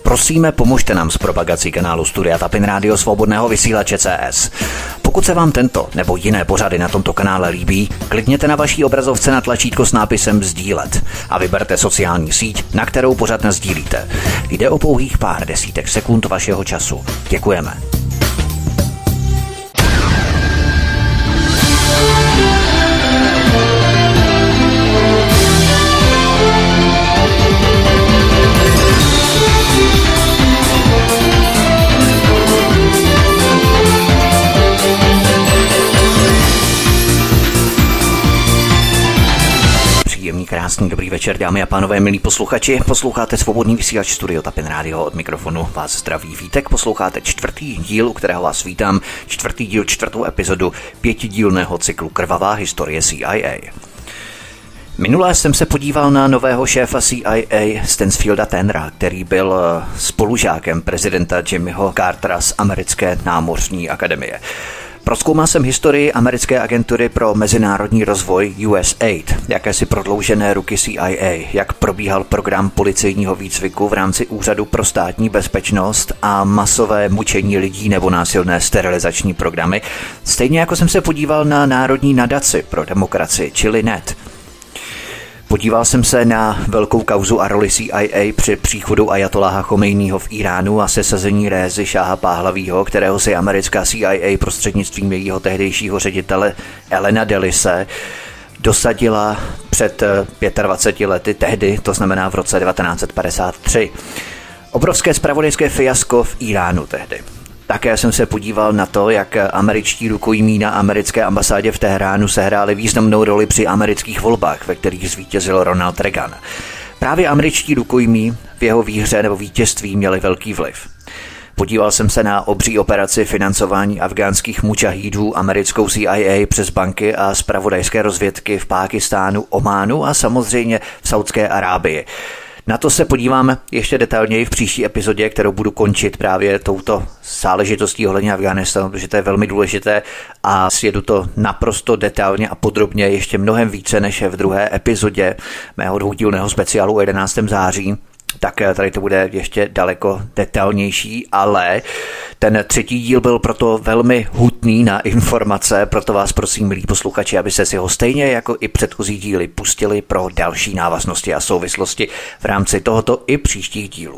Prosíme, pomožte nám s propagací kanálu Studia Tapin Rádio Svobodného vysílače CS. Pokud se vám tento nebo jiné pořady na tomto kanále líbí, klikněte na vaší obrazovce na tlačítko s nápisem sdílet a vyberte sociální síť, na kterou pořad nasdílíte. Jde o pouhých pár desítek sekund vašeho času. Děkujeme. Krásný dobrý večer, dámy a pánové, milí posluchači. Posloucháte svobodný vysílač Studio Tapin Rádio, od mikrofonu vás zdraví Vítek. Posloucháte čtvrtý díl, u kterého vás vítám, čtvrtý díl, čtvrtou epizodu pětidílného cyklu Krvavá historie CIA. Minule jsem se podíval na nového šéfa CIA Stansfielda Tannera, který byl spolužákem prezidenta Jimmyho Cartera z americké námořní akademie. Prozkoumal jsem historii americké agentury pro mezinárodní rozvoj USAID, jakési prodloužené ruky CIA, jak probíhal program policejního výcviku v rámci Úřadu pro státní bezpečnost a masové mučení lidí nebo násilné sterilizační programy, stejně jako jsem se podíval na Národní nadaci pro demokracii, čili NET. Podíval jsem se na velkou kauzu a roli CIA při příchodu ajatoláha Chomejního v Iránu a sesazení Rézy Šáha Páhlavího, kterého si americká CIA prostřednictvím jejího tehdejšího ředitele Elena Delise dosadila před 25 lety tehdy, to znamená v roce 1953. Obrovské zpravodajské fiasko v Iránu tehdy. Také jsem se podíval na to, jak američtí rukojmí na americké ambasádě v Teheránu sehráli významnou roli při amerických volbách, ve kterých zvítězil Ronald Reagan. Právě američtí rukojmí v jeho výhře nebo vítězství měli velký vliv. Podíval jsem se na obří operaci financování afgánských mučahídů americkou CIA přes banky a zpravodajské rozvědky v Pákistánu, Ománu a samozřejmě v Saudské Arábii. Na to se podíváme ještě detailněji v příští epizodě, kterou budu končit právě touto záležitostí ohledně Afghánistánu, protože to je velmi důležité a sjedu to naprosto detailně a podrobně ještě mnohem více než v druhé epizodě mého dvoudílného speciálu o 11. září. Tak tady to bude ještě daleko detailnější, ale ten třetí díl byl proto velmi hutný na informace, proto vás prosím, milí posluchači, abyste si ho stejně jako i předchozí díly pustili pro další návaznosti a souvislosti v rámci tohoto i příštích dílů.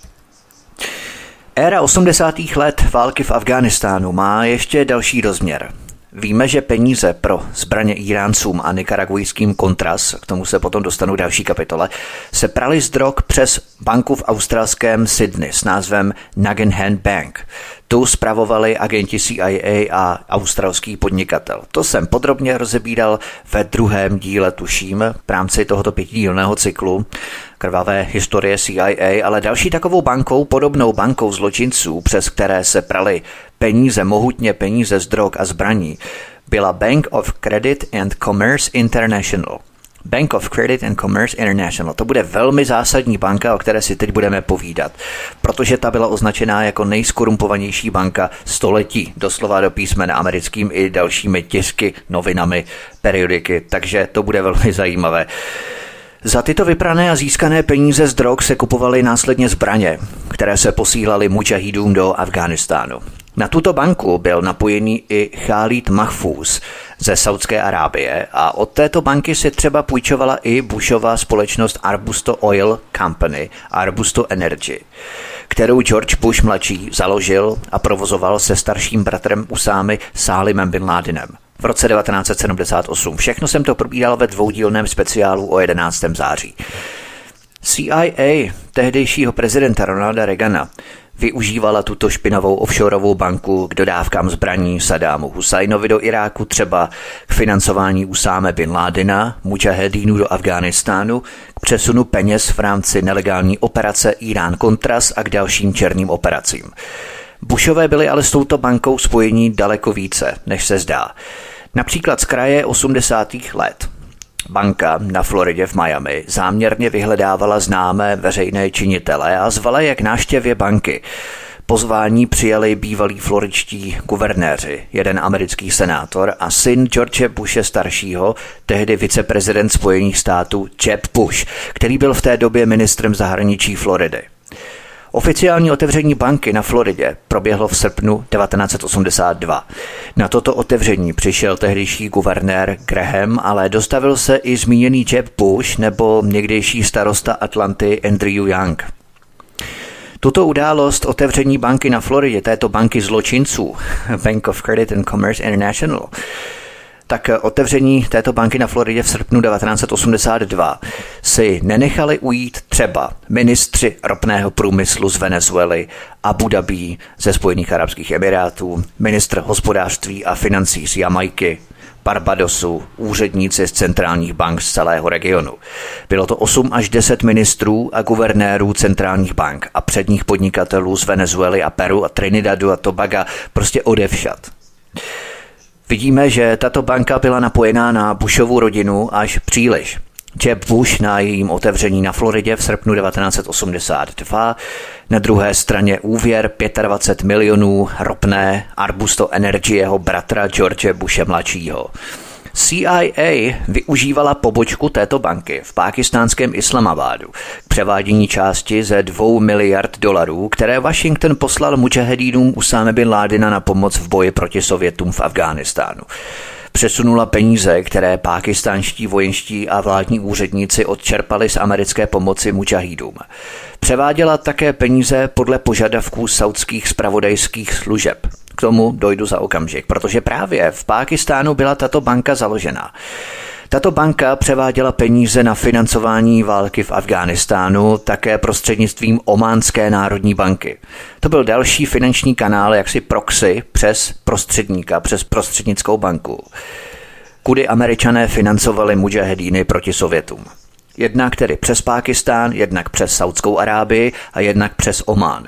Éra 80. let války v Afghánistánu má ještě další rozměr. Víme, že peníze pro zbraně Iráncům a nikaragujským Contras, k tomu se potom dostanu v další kapitole, se praly z drog přes banku v australském Sydney s názvem Nugan Bank. Tu spravovali agenti CIA a australský podnikatel. To jsem podrobně rozebíral ve druhém díle, tuším, v rámci tohoto pětidílného cyklu Krvavé historie CIA, ale další takovou bankou, podobnou bankou zločinců, přes které se praly mohutně peníze z drog a zbraní, byla Bank of Credit and Commerce International. Bank of Credit and Commerce International. To bude velmi zásadní banka, o které si teď budeme povídat, protože ta byla označená jako nejskorumpovanější banka století, doslova do písmena americkým i dalšími tisky, novinami, periodiky, takže to bude velmi zajímavé. Za tyto vyprané a získané peníze z drog se kupovaly následně zbraně, které se posílaly mučahídům do Afghánistánu. Na tuto banku byl napojený i Khalid Mahfouz ze Saudské Arábie a od této banky si třeba půjčovala i Bushova společnost Arbusto Oil Company, Arbusto Energy, kterou George Bush mladší založil a provozoval se starším bratrem Usámy Sálimem bin Ládinem v roce 1978. Všechno jsem to probíral ve dvoudílném speciálu o 11. září. CIA tehdejšího prezidenta Ronalda Reagana využívala tuto špinavou offshoreovou banku k dodávkám zbraní Saddámu Husajnovi do Iráku, třeba k financování Usáme bin Ládina, mudžahedínů do Afghánistánu, k přesunu peněz v rámci nelegální operace Irán-Contras a k dalším černým operacím. Bushové byli ale s touto bankou spojení daleko více, než se zdá. Například z kraje 80. let. Banka na Floridě v Miami záměrně vyhledávala známé veřejné činitele a zvala je k návštěvě banky. Pozvání přijali bývalí floridští guvernéři, jeden americký senátor a syn George Bushe staršího, tehdy viceprezident Spojených států Jeb Bush, který byl v té době ministrem zahraničí Floridy. Oficiální otevření banky na Floridě proběhlo v srpnu 1982. Na toto otevření přišel tehdejší guvernér Graham, ale dostavil se i zmíněný Jeb Bush nebo někdejší starosta Atlanty Andrew Young. Tuto událost otevření banky na Floridě, této banky zločinců, Bank of Credit and Commerce International, tak otevření této banky na Floridě v srpnu 1982 si nenechali ujít třeba ministři ropného průmyslu z Venezuely, Abu Dhabi ze Spojených arabských emirátů, ministr hospodářství a financí z Jamajky, Barbadosu, úředníci z centrálních bank z celého regionu. Bylo to 8 až 10 ministrů a guvernérů centrálních bank a předních podnikatelů z Venezuely a Peru a Trinidadu a Tobaga, prostě odevšad. Vidíme, že tato banka byla napojená na Bushovu rodinu až příliš. Jeb Bush na jejím otevření na Floridě v srpnu 1982, na druhé straně úvěr 25 milionů ropné Arbusto Energy jeho bratra George Bushe mladšího. CIA využívala pobočku této banky v pákistánském Islamabadu k převádění části ze $2 miliard, které Washington poslal mudžahedínům Usáme bin Ládina na pomoc v boji proti Sovětům v Afghánistánu. Přesunula peníze, které pákistánští vojenští a vládní úředníci odčerpali z americké pomoci mudžahídům. Převáděla také peníze podle požadavků saudských zpravodajských služeb. K tomu dojdu za okamžik, protože právě v Pákistánu byla tato banka založena. Tato banka převáděla peníze na financování války v Afghánistánu také prostřednictvím Ománské národní banky. To byl další finanční kanál, jaksi proxy přes prostředníka, přes prostřednickou banku, kudy Američané financovali mudžahedíny proti Sovětům. Jednak tedy přes Pákistán, jednak přes Saudskou Arábii a jednak přes Omán.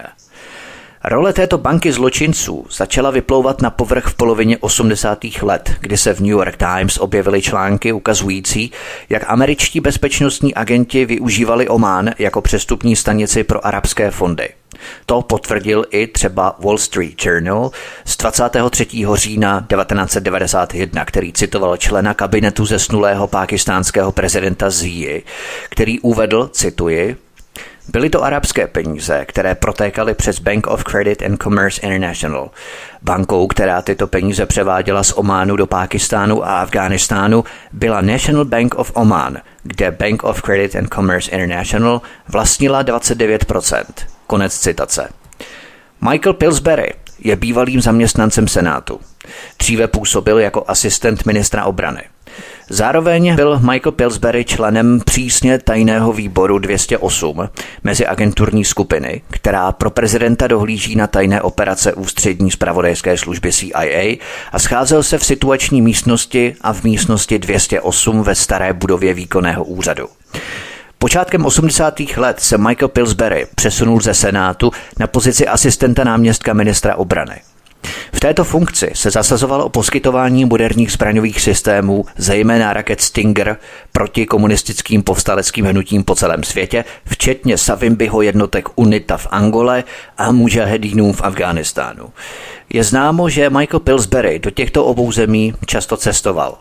Role této banky zločinců začala vyplouvat na povrch v polovině 80. let, kdy se v New York Times objevily články ukazující, jak američtí bezpečnostní agenti využívali Omán jako přestupní stanici pro arabské fondy. To potvrdil i třeba Wall Street Journal z 23. října 1991, který citoval člena kabinetu zesnulého pákistánského prezidenta Zii, který uvedl, cituji, byly to arabské peníze, které protékaly přes Bank of Credit and Commerce International. Bankou, která tyto peníze převáděla z Ománu do Pákistánu a Afghánistánu, byla National Bank of Oman, kde Bank of Credit and Commerce International vlastnila 29%. Konec citace. Michael Pillsbury je bývalým zaměstnancem Senátu. Dříve působil jako asistent ministra obrany. Zároveň byl Michael Pillsbury členem přísně tajného výboru 208 meziagenturní skupiny, která pro prezidenta dohlíží na tajné operace ústřední zpravodajské služby CIA a scházel se v situační místnosti a v místnosti 208 ve staré budově výkonného úřadu. Počátkem 80. let se Michael Pillsbury přesunul ze Senátu na pozici asistenta náměstka ministra obrany. V této funkci se zasazoval o poskytování moderních zbraňových systémů, zejména raket Stinger, proti komunistickým povstaleckým hnutím po celém světě, včetně Savimbiho jednotek UNITA v Angole a mudžahedínů v Afghánistánu. Je známo, že Michael Pillsbury do těchto obou zemí často cestoval.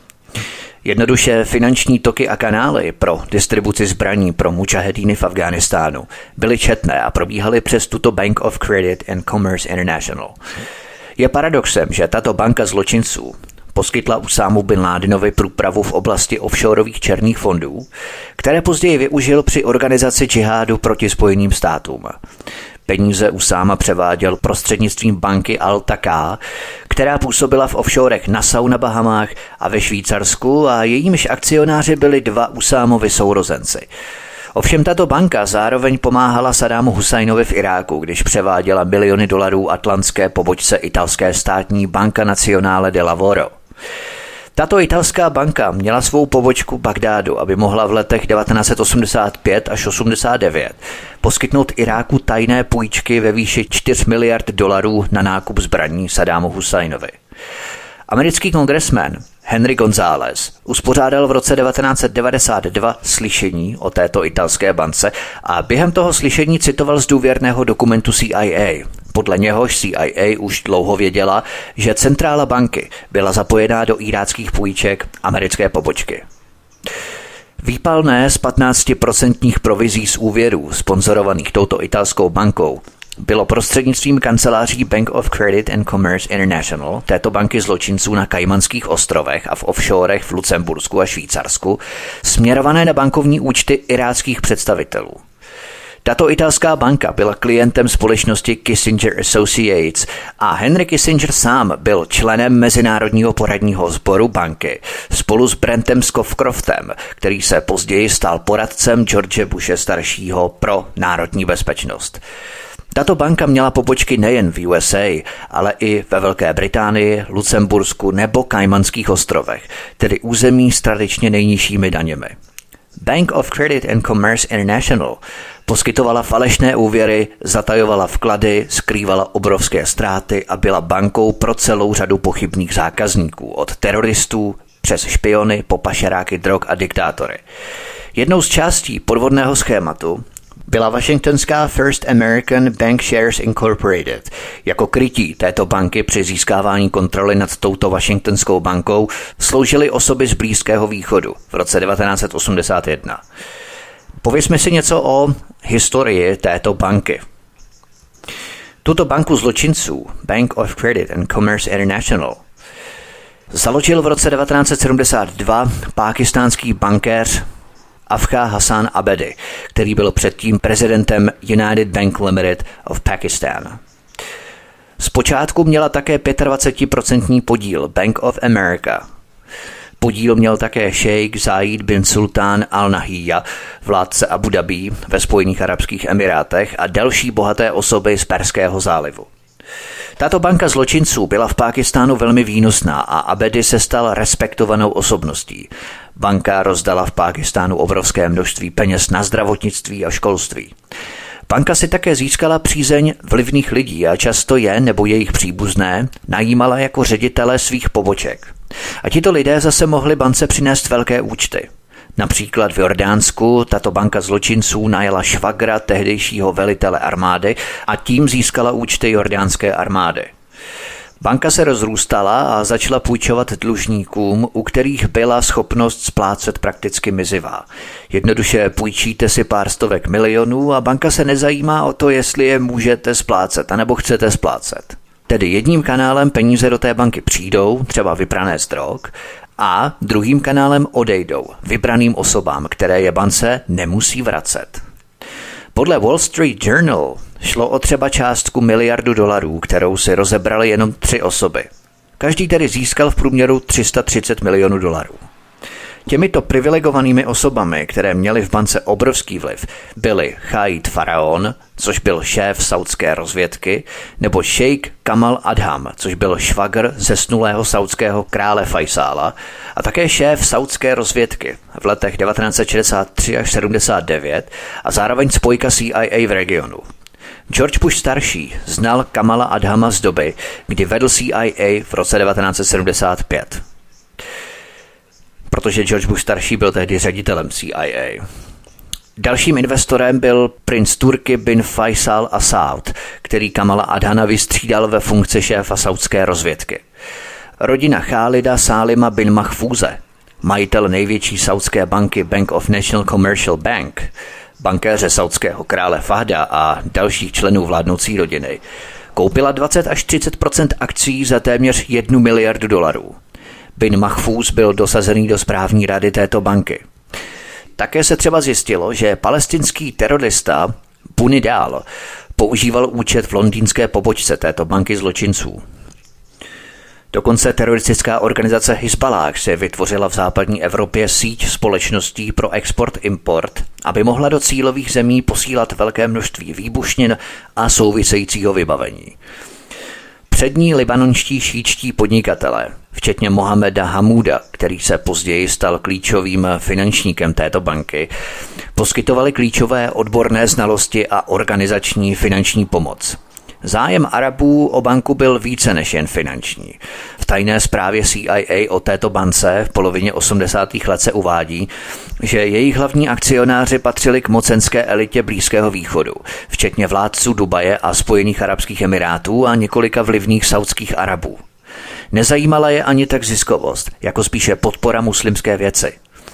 Jednoduše finanční toky a kanály pro distribuci zbraní pro mudžahedíny v Afghánistánu byly četné a probíhaly přes tuto Bank of Credit and Commerce International. Je paradoxem, že tato banka zločinců poskytla Usámu bin Ládinovi průpravu v oblasti offshoreových černých fondů, které později využil při organizaci džihádu proti Spojeným státům. Peníze Usáma převáděl prostřednictvím banky Al-Taqa, která působila v offshorech Nassau na Bahamách a ve Švýcarsku a jejímiž akcionáři byli dva Usámovi sourozenci. Ovšem tato banka zároveň pomáhala Saddamu Husajnovi v Iráku, když převáděla miliony dolarů atlantské pobočce italské státní Banca Nazionale del Lavoro. Tato italská banka měla svou pobočku v Bagdádu, aby mohla v letech 1985 až 89 poskytnout Iráku tajné půjčky ve výši $4 miliard na nákup zbraní Saddamu Husajnovi. Americký kongresmen Henry González uspořádal v roce 1992 slyšení o této italské bance a během toho slyšení citoval z důvěrného dokumentu CIA. Podle něhož CIA už dlouho věděla, že centrála banky byla zapojená do iráckých půjček americké pobočky. Výpalné z 15% provizí z úvěrů sponzorovaných touto italskou bankou bylo prostřednictvím kanceláří Bank of Credit and Commerce International, této banky zločinců na Kajmanských ostrovech a v offshorech v Lucembursku a Švýcarsku, směrované na bankovní účty iráckých představitelů. Tato italská banka byla klientem společnosti Kissinger Associates a Henry Kissinger sám byl členem Mezinárodního poradního sboru banky spolu s Brentem Scowcroftem, který se později stal poradcem George Bushe staršího pro národní bezpečnost. Tato banka měla pobočky nejen v USA, ale i ve Velké Británii, Lucembursku nebo Kajmanských ostrovech, tedy území s tradičně nejnižšími daněmi. Bank of Credit and Commerce International poskytovala falešné úvěry, zatajovala vklady, skrývala obrovské ztráty a byla bankou pro celou řadu pochybných zákazníků, od teroristů přes špiony po pašeráky drog a diktátory. Jednou z částí podvodného schématu byla washingtonská First American Bankshares Incorporated. Jako krytí této banky při získávání kontroly nad touto washingtonskou bankou sloužily osoby z Blízkého východu v roce 1981. Povězme si něco o historii této banky. Tuto banku zločinců, Bank of Credit and Commerce International, založil v roce 1972 pákistánský bankéř Afkha Hassan Abedi, který byl předtím prezidentem United Bank Limited of Pakistan. Zpočátku měla také 25% podíl Bank of America. Podíl měl také šejk Zayed bin Sultan Al Nahyan, vládce Abu Dhabi ve Spojených arabských emirátech a další bohaté osoby z Perského zálivu. Tato banka zločinců byla v Pákistánu velmi výnosná a Abedi se stal respektovanou osobností. Banka rozdala v Pákistánu obrovské množství peněz na zdravotnictví a školství. Banka si také získala přízeň vlivných lidí a často je nebo jejich příbuzné najímala jako ředitele svých poboček. A tito lidé zase mohli bance přinést velké účty. Například v Jordánsku tato banka zločinců najela švagra tehdejšího velitele armády a tím získala účty jordánské armády. Banka se rozrůstala a začala půjčovat dlužníkům, u kterých byla schopnost splácet prakticky mizivá. Jednoduše půjčíte si pár stovek milionů a banka se nezajímá o to, jestli je můžete splácet, anebo chcete splácet. Tedy jedním kanálem peníze do té banky přijdou, třeba vyprané z drog, a druhým kanálem odejdou vybraným osobám, které je bance nemusí vracet. Podle Wall Street Journal šlo o třeba částku $1 miliardu, kterou si rozebrali jenom 3 osoby. Každý tedy získal v průměru $330 milionů. Těmito privilegovanými osobami, které měly v bance obrovský vliv, byli Khalid Faraon, což byl šéf saudské rozvědky, nebo šejk Kamal Adham, což byl švagr zesnulého saudského krále Faisala a také šéf saudské rozvědky v letech 1963 až 79 a zároveň spojka CIA v regionu. George Bush starší znal Kamala Adhama z doby, kdy vedl CIA v roce 1975. Protože George Bush starší byl tehdy ředitelem CIA. Dalším investorem byl princ Turki bin Faisal Al Saud, který Kamala Adhama vystřídal ve funkci šéfa saudské rozvědky. Rodina Khalida Salima bin Mahfouze, majitel největší saudské banky Bank of National Commercial Bank, bankéře saudského krále Fahda a dalších členů vládnoucí rodiny, koupila 20 až 30% akcií za téměř $1 miliardu. Bin Mahfouz byl dosazený do správní rady této banky. Také se třeba zjistilo, že palestinský terorista Bunidal používal účet v londýnské pobočce této banky zločinců. Dokonce teroristická organizace Hizballah se vytvořila v západní Evropě síť společností pro export-import, aby mohla do cílových zemí posílat velké množství výbušnin a souvisejícího vybavení. Přední libanonští šíčtí podnikatelé, včetně Mohameda Hamouda, který se později stal klíčovým finančníkem této banky, poskytovali klíčové odborné znalosti a organizační finanční pomoc. Zájem Arabů o banku byl více než jen finanční. V tajné zprávě CIA o této bance v polovině 80. let se uvádí, že jejich hlavní akcionáři patřili k mocenské elitě Blízkého východu, včetně vládců Dubaje a Spojených arabských emirátů a několika vlivných saudských Arabů. Nezajímala je ani tak ziskovost, jako spíše podpora muslimské věci.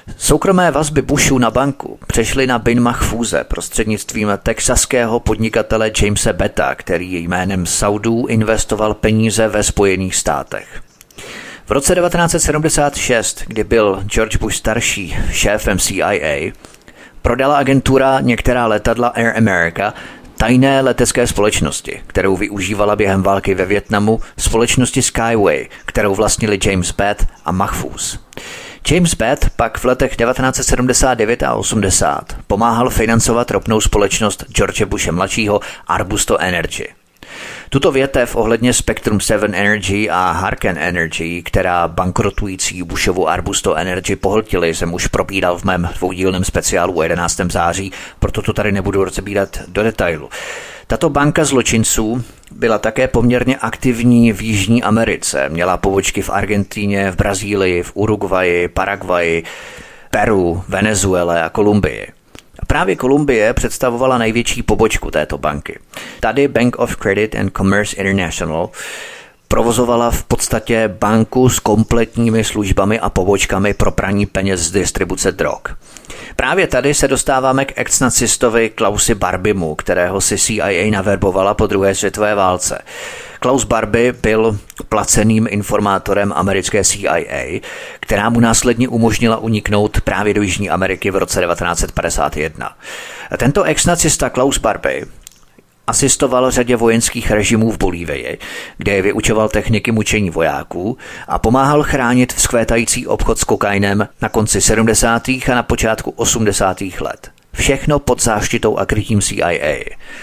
Soukromé vazby Bushů na banku přešly na Bin Mahfouze prostřednictvím texaského podnikatele Jamese Betta, který jménem Saudů investoval peníze ve Spojených státech. V roce 1976, kdy byl George Bush starší šéfem CIA, prodala agentura některá letadla Air America tajné letecké společnosti, kterou využívala během války ve Vietnamu společnosti Skyway, kterou vlastnili James Bett a Mahfouz. James Bett pak v letech 1979 a 80 pomáhal financovat ropnou společnost George Bushe mladšího Arbusto Energy. Tuto větev ohledně Spectrum 7 Energy a Harken Energy, která bankrotující Bushovu Arbusto Energy pohltili, jsem už probíral v mém dvoudílném speciálu o 11. září, proto to tady nebudu rozebírat do detailu. Tato banka zločinců byla také poměrně aktivní v Jižní Americe. Měla pobočky v Argentíně, v Brazílii, v Uruguayi, Paraguayi, Peru, Venezuele a Kolumbii. Právě Kolumbie představovala největší pobočku této banky. Tady Bank of Credit and Commerce International provozovala v podstatě banku s kompletními službami a pobočkami pro praní peněz z distribuce drog. Právě tady se dostáváme k ex-nacistovi Klausi Barbimu, kterého si CIA naverbovala po druhé světové válce. Klaus Barbie byl placeným informátorem americké CIA, která mu následně umožnila uniknout právě do Jižní Ameriky v roce 1951. Tento ex-nacista Klaus Barbie asistoval řadě vojenských režimů v Bolívii, kde vyučoval techniky mučení vojáků a pomáhal chránit vzkvétající obchod s kokainem na konci 70. a na počátku 80. let. Všechno pod záštitou a krytím CIA.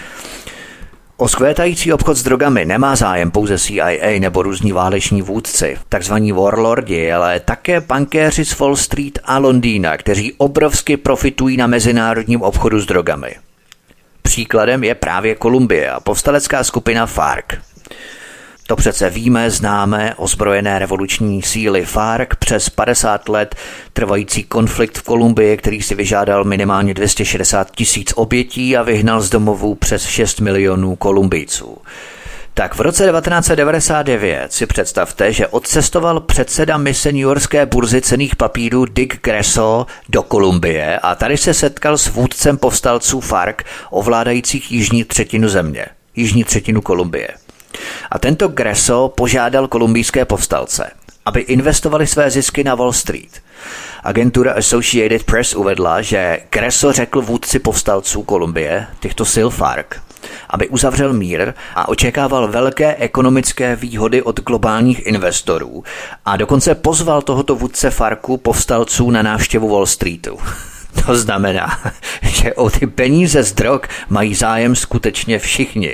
O skvétající obchod s drogami nemá zájem pouze CIA nebo různí váleční vůdci, takzvaní warlordi, ale také bankéři z Wall Street a Londýna, kteří obrovsky profitují na mezinárodním obchodu s drogami. Příkladem je právě Kolumbie a povstalecká skupina FARC. To přece víme, známe ozbrojené revoluční síly FARC přes 50 let trvající konflikt v Kolumbii, který si vyžádal minimálně 260 000 obětí a vyhnal z domovů přes 6 milionů Kolumbijců. Tak v roce 1999 si představte, že odcestoval předseda mise newyorské burzy cenných papírů Dick Greso do Kolumbie a tady se setkal s vůdcem povstalců FARC ovládajících jižní třetinu země, jižní třetinu Kolumbie. A tento Greso požádal kolumbijské povstalce, aby investovali své zisky na Wall Street. Agentura Associated Press uvedla, že Greso řekl vůdci povstalců Kolumbie, těchto sil FARC, aby uzavřel mír a očekával velké ekonomické výhody od globálních investorů a dokonce pozval tohoto vůdce FARCu povstalců na návštěvu Wall Streetu. To znamená, že o ty peníze z drog mají zájem skutečně všichni.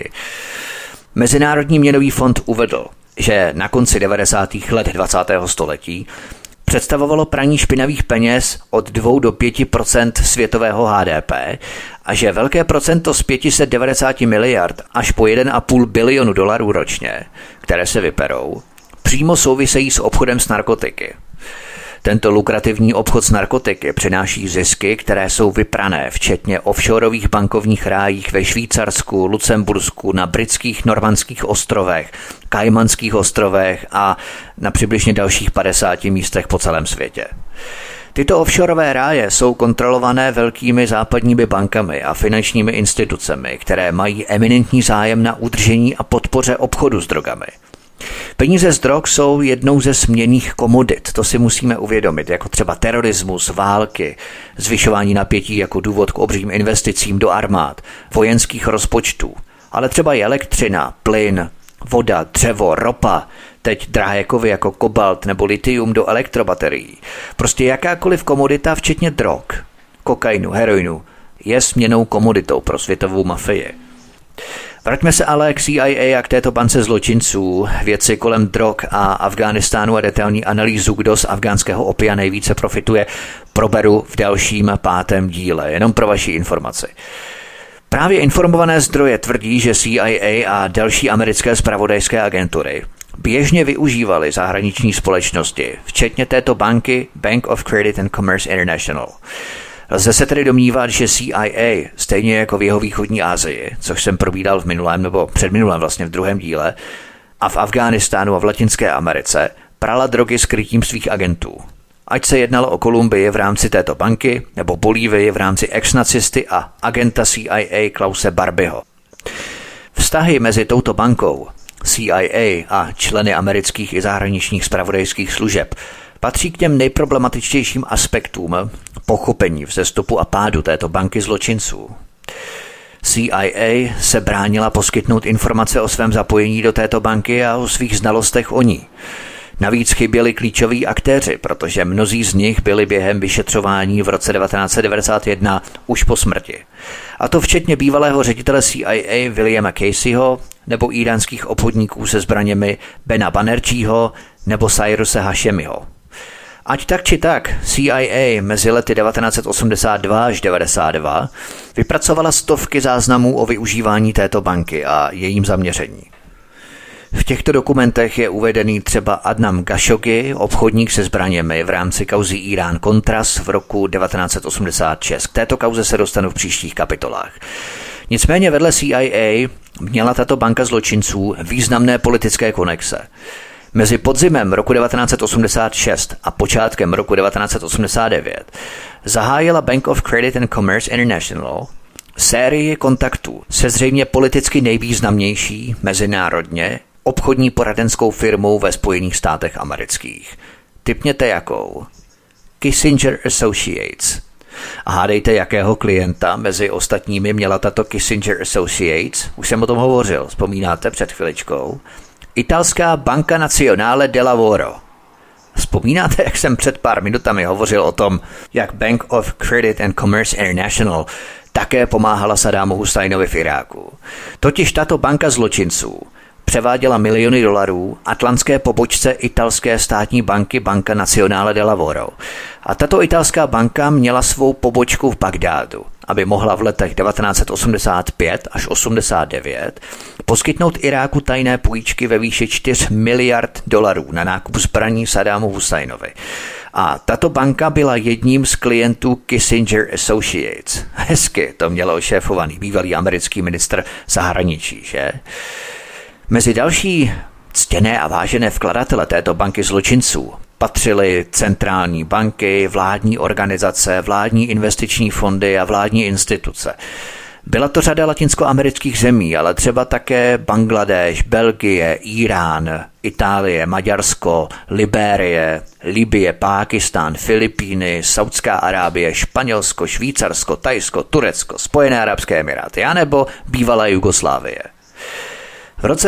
Mezinárodní měnový fond uvedl, že na konci 90. let 20. století představovalo praní špinavých peněz od 2 do 5% světového HDP a že velké procento z 590 miliard až po 1,5 bilionu dolarů ročně, které se vyperou, přímo souvisejí s obchodem s narkotiky. Tento lukrativní obchod s narkotiky přináší zisky, které jsou vyprané, včetně offshoreových bankovních rájích ve Švýcarsku, Lucembursku, na britských Normandských ostrovech, Kajmanských ostrovech a na přibližně dalších 50 místech po celém světě. Tyto offshoreové ráje jsou kontrolované velkými západními bankami a finančními institucemi, které mají eminentní zájem na udržení a podpoře obchodu s drogami. Peníze z drog jsou jednou ze směnných komodit, to si musíme uvědomit, jako třeba terorismus, války, zvyšování napětí jako důvod k obřím investicím do armád, vojenských rozpočtů, ale třeba i elektřina, plyn, voda, dřevo, ropa, teď drahé kovy jako kobalt nebo litium do elektrobaterií. Prostě jakákoliv komodita, včetně drog, kokainu, heroinu, je směnnou komoditou pro světovou mafii. Vraťme se ale k CIA a k této bance zločinců. Věci kolem drog a Afghánistánu a detailní analýzu, kdo z afgánského opia nejvíce profituje, proberu v dalším 5. díle, jenom pro vaši informaci. Právě informované zdroje tvrdí, že CIA a další americké zpravodajské agentury běžně využívaly zahraniční společnosti, včetně této banky Bank of Credit and Commerce International. Lze se tedy domnívat, že CIA, stejně jako v jihovýchodní Asii, což jsem probídal v minulém nebo předminulém vlastně v 2. díle, a v Afghánistánu a v Latinské Americe, prala drogy s krytím svých agentů. Ať se jednalo o Kolumbii v rámci této banky, nebo Bolívii v rámci ex-nacisty a agenta CIA Klause Barbieho. Vztahy mezi touto bankou, CIA a členy amerických i zahraničních zpravodajských služeb patří k těm nejproblematičtějším aspektům pochopení vzestupu a pádu této banky zločinců. CIA se bránila poskytnout informace o svém zapojení do této banky a o svých znalostech o ní. Navíc chyběli klíčoví aktéři, protože mnozí z nich byli během vyšetřování v roce 1991 už po smrti. A to včetně bývalého ředitele CIA Williama Caseyho nebo íránských obchodníků se zbraněmi Bena Banerjího nebo Cyruse Hashemiho. Ať tak či tak, CIA mezi lety 1982 až 1992 vypracovala stovky záznamů o využívání této banky a jejím zaměření. V těchto dokumentech je uvedený třeba Adnan Khashoggi, obchodník se zbraněmi v rámci kauzy Irán-Contras v roku 1986. K této kauze se dostanu v příštích kapitolách. Nicméně vedle CIA měla tato banka zločinců významné politické konexe. Mezi podzimem roku 1986 a počátkem roku 1989 zahájila Bank of Credit and Commerce International sérii kontaktů se zřejmě politicky nejvýznamnější mezinárodně obchodní poradenskou firmou ve Spojených státech amerických. Tipněte jakou? Kissinger Associates. A hádejte, jakého klienta mezi ostatními měla tato Kissinger Associates? Už jsem o tom hovořil, vzpomínáte před chviličkou? Italská Banca Nazionale del Lavoro. Vzpomínáte, jak jsem před pár minutami hovořil o tom, jak Bank of Credit and Commerce International také pomáhala Saddamu Husajnovi v Iráku. Totiž tato banka zločinců převáděla miliony dolarů atlantské pobočce italské státní banky Banca Nazionale del Lavoro. A tato italská banka měla svou pobočku v Bagdádu, aby mohla v letech 1985 až 89 poskytnout Iráku tajné půjčky ve výši 4 miliard dolarů na nákup zbraní Saddamu Husajnovi. A tato banka byla jedním z klientů Kissinger Associates. Hezky to mělo šéfovaný bývalý americký ministr zahraničí, že? Mezi další ctěné a vážené vkladatele této banky zločinců patřily centrální banky, vládní organizace, vládní investiční fondy a vládní instituce. Byla to řada latinskoamerických zemí, ale třeba také Bangladeš, Belgie, Irán, Itálie, Maďarsko, Libérie, Libye, Pákistán, Filipíny, Saudská Arábie, Španělsko, Švýcarsko, Thajsko, Turecko, Spojené arabské emiráty anebo bývalá Jugoslávie. V roce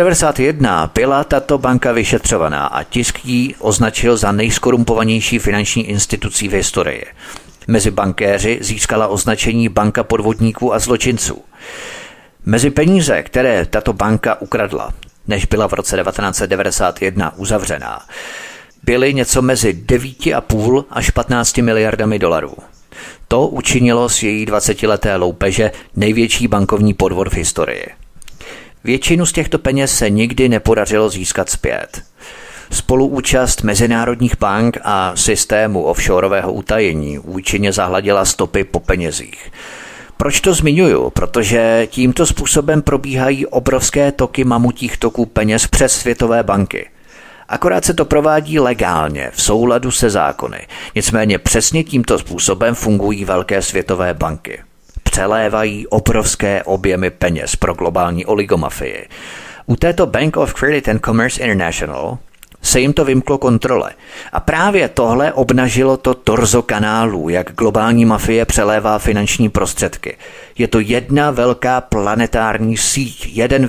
1991 byla tato banka vyšetřovaná a tisk ji označil za nejskorumpovanější finanční institucí v historii. Mezi bankéři získala označení banka podvodníků a zločinců. Mezi peníze, které tato banka ukradla, než byla v roce 1991 uzavřená, byly něco mezi 9,5 až 15 miliardami dolarů. To učinilo z její 20leté loupeže největší bankovní podvod v historii. Většinu z těchto peněz se nikdy nepodařilo získat zpět. Spoluúčast mezinárodních bank a systému offshoreového utajení účinně zahladila stopy po penězích. Proč to zmiňuju? Protože tímto způsobem probíhají obrovské toky mamutích toků peněz přes světové banky. Akorát se to provádí legálně, v souladu se zákony. Nicméně přesně tímto způsobem fungují velké světové banky. Přelévají obrovské objemy peněz pro globální oligomafii. U této Bank of Credit and Commerce International se jim to vymklo kontrole. A právě tohle obnažilo to torzo kanálů, jak globální mafie přelévá finanční prostředky. Je to jedna velká planetární síť, jeden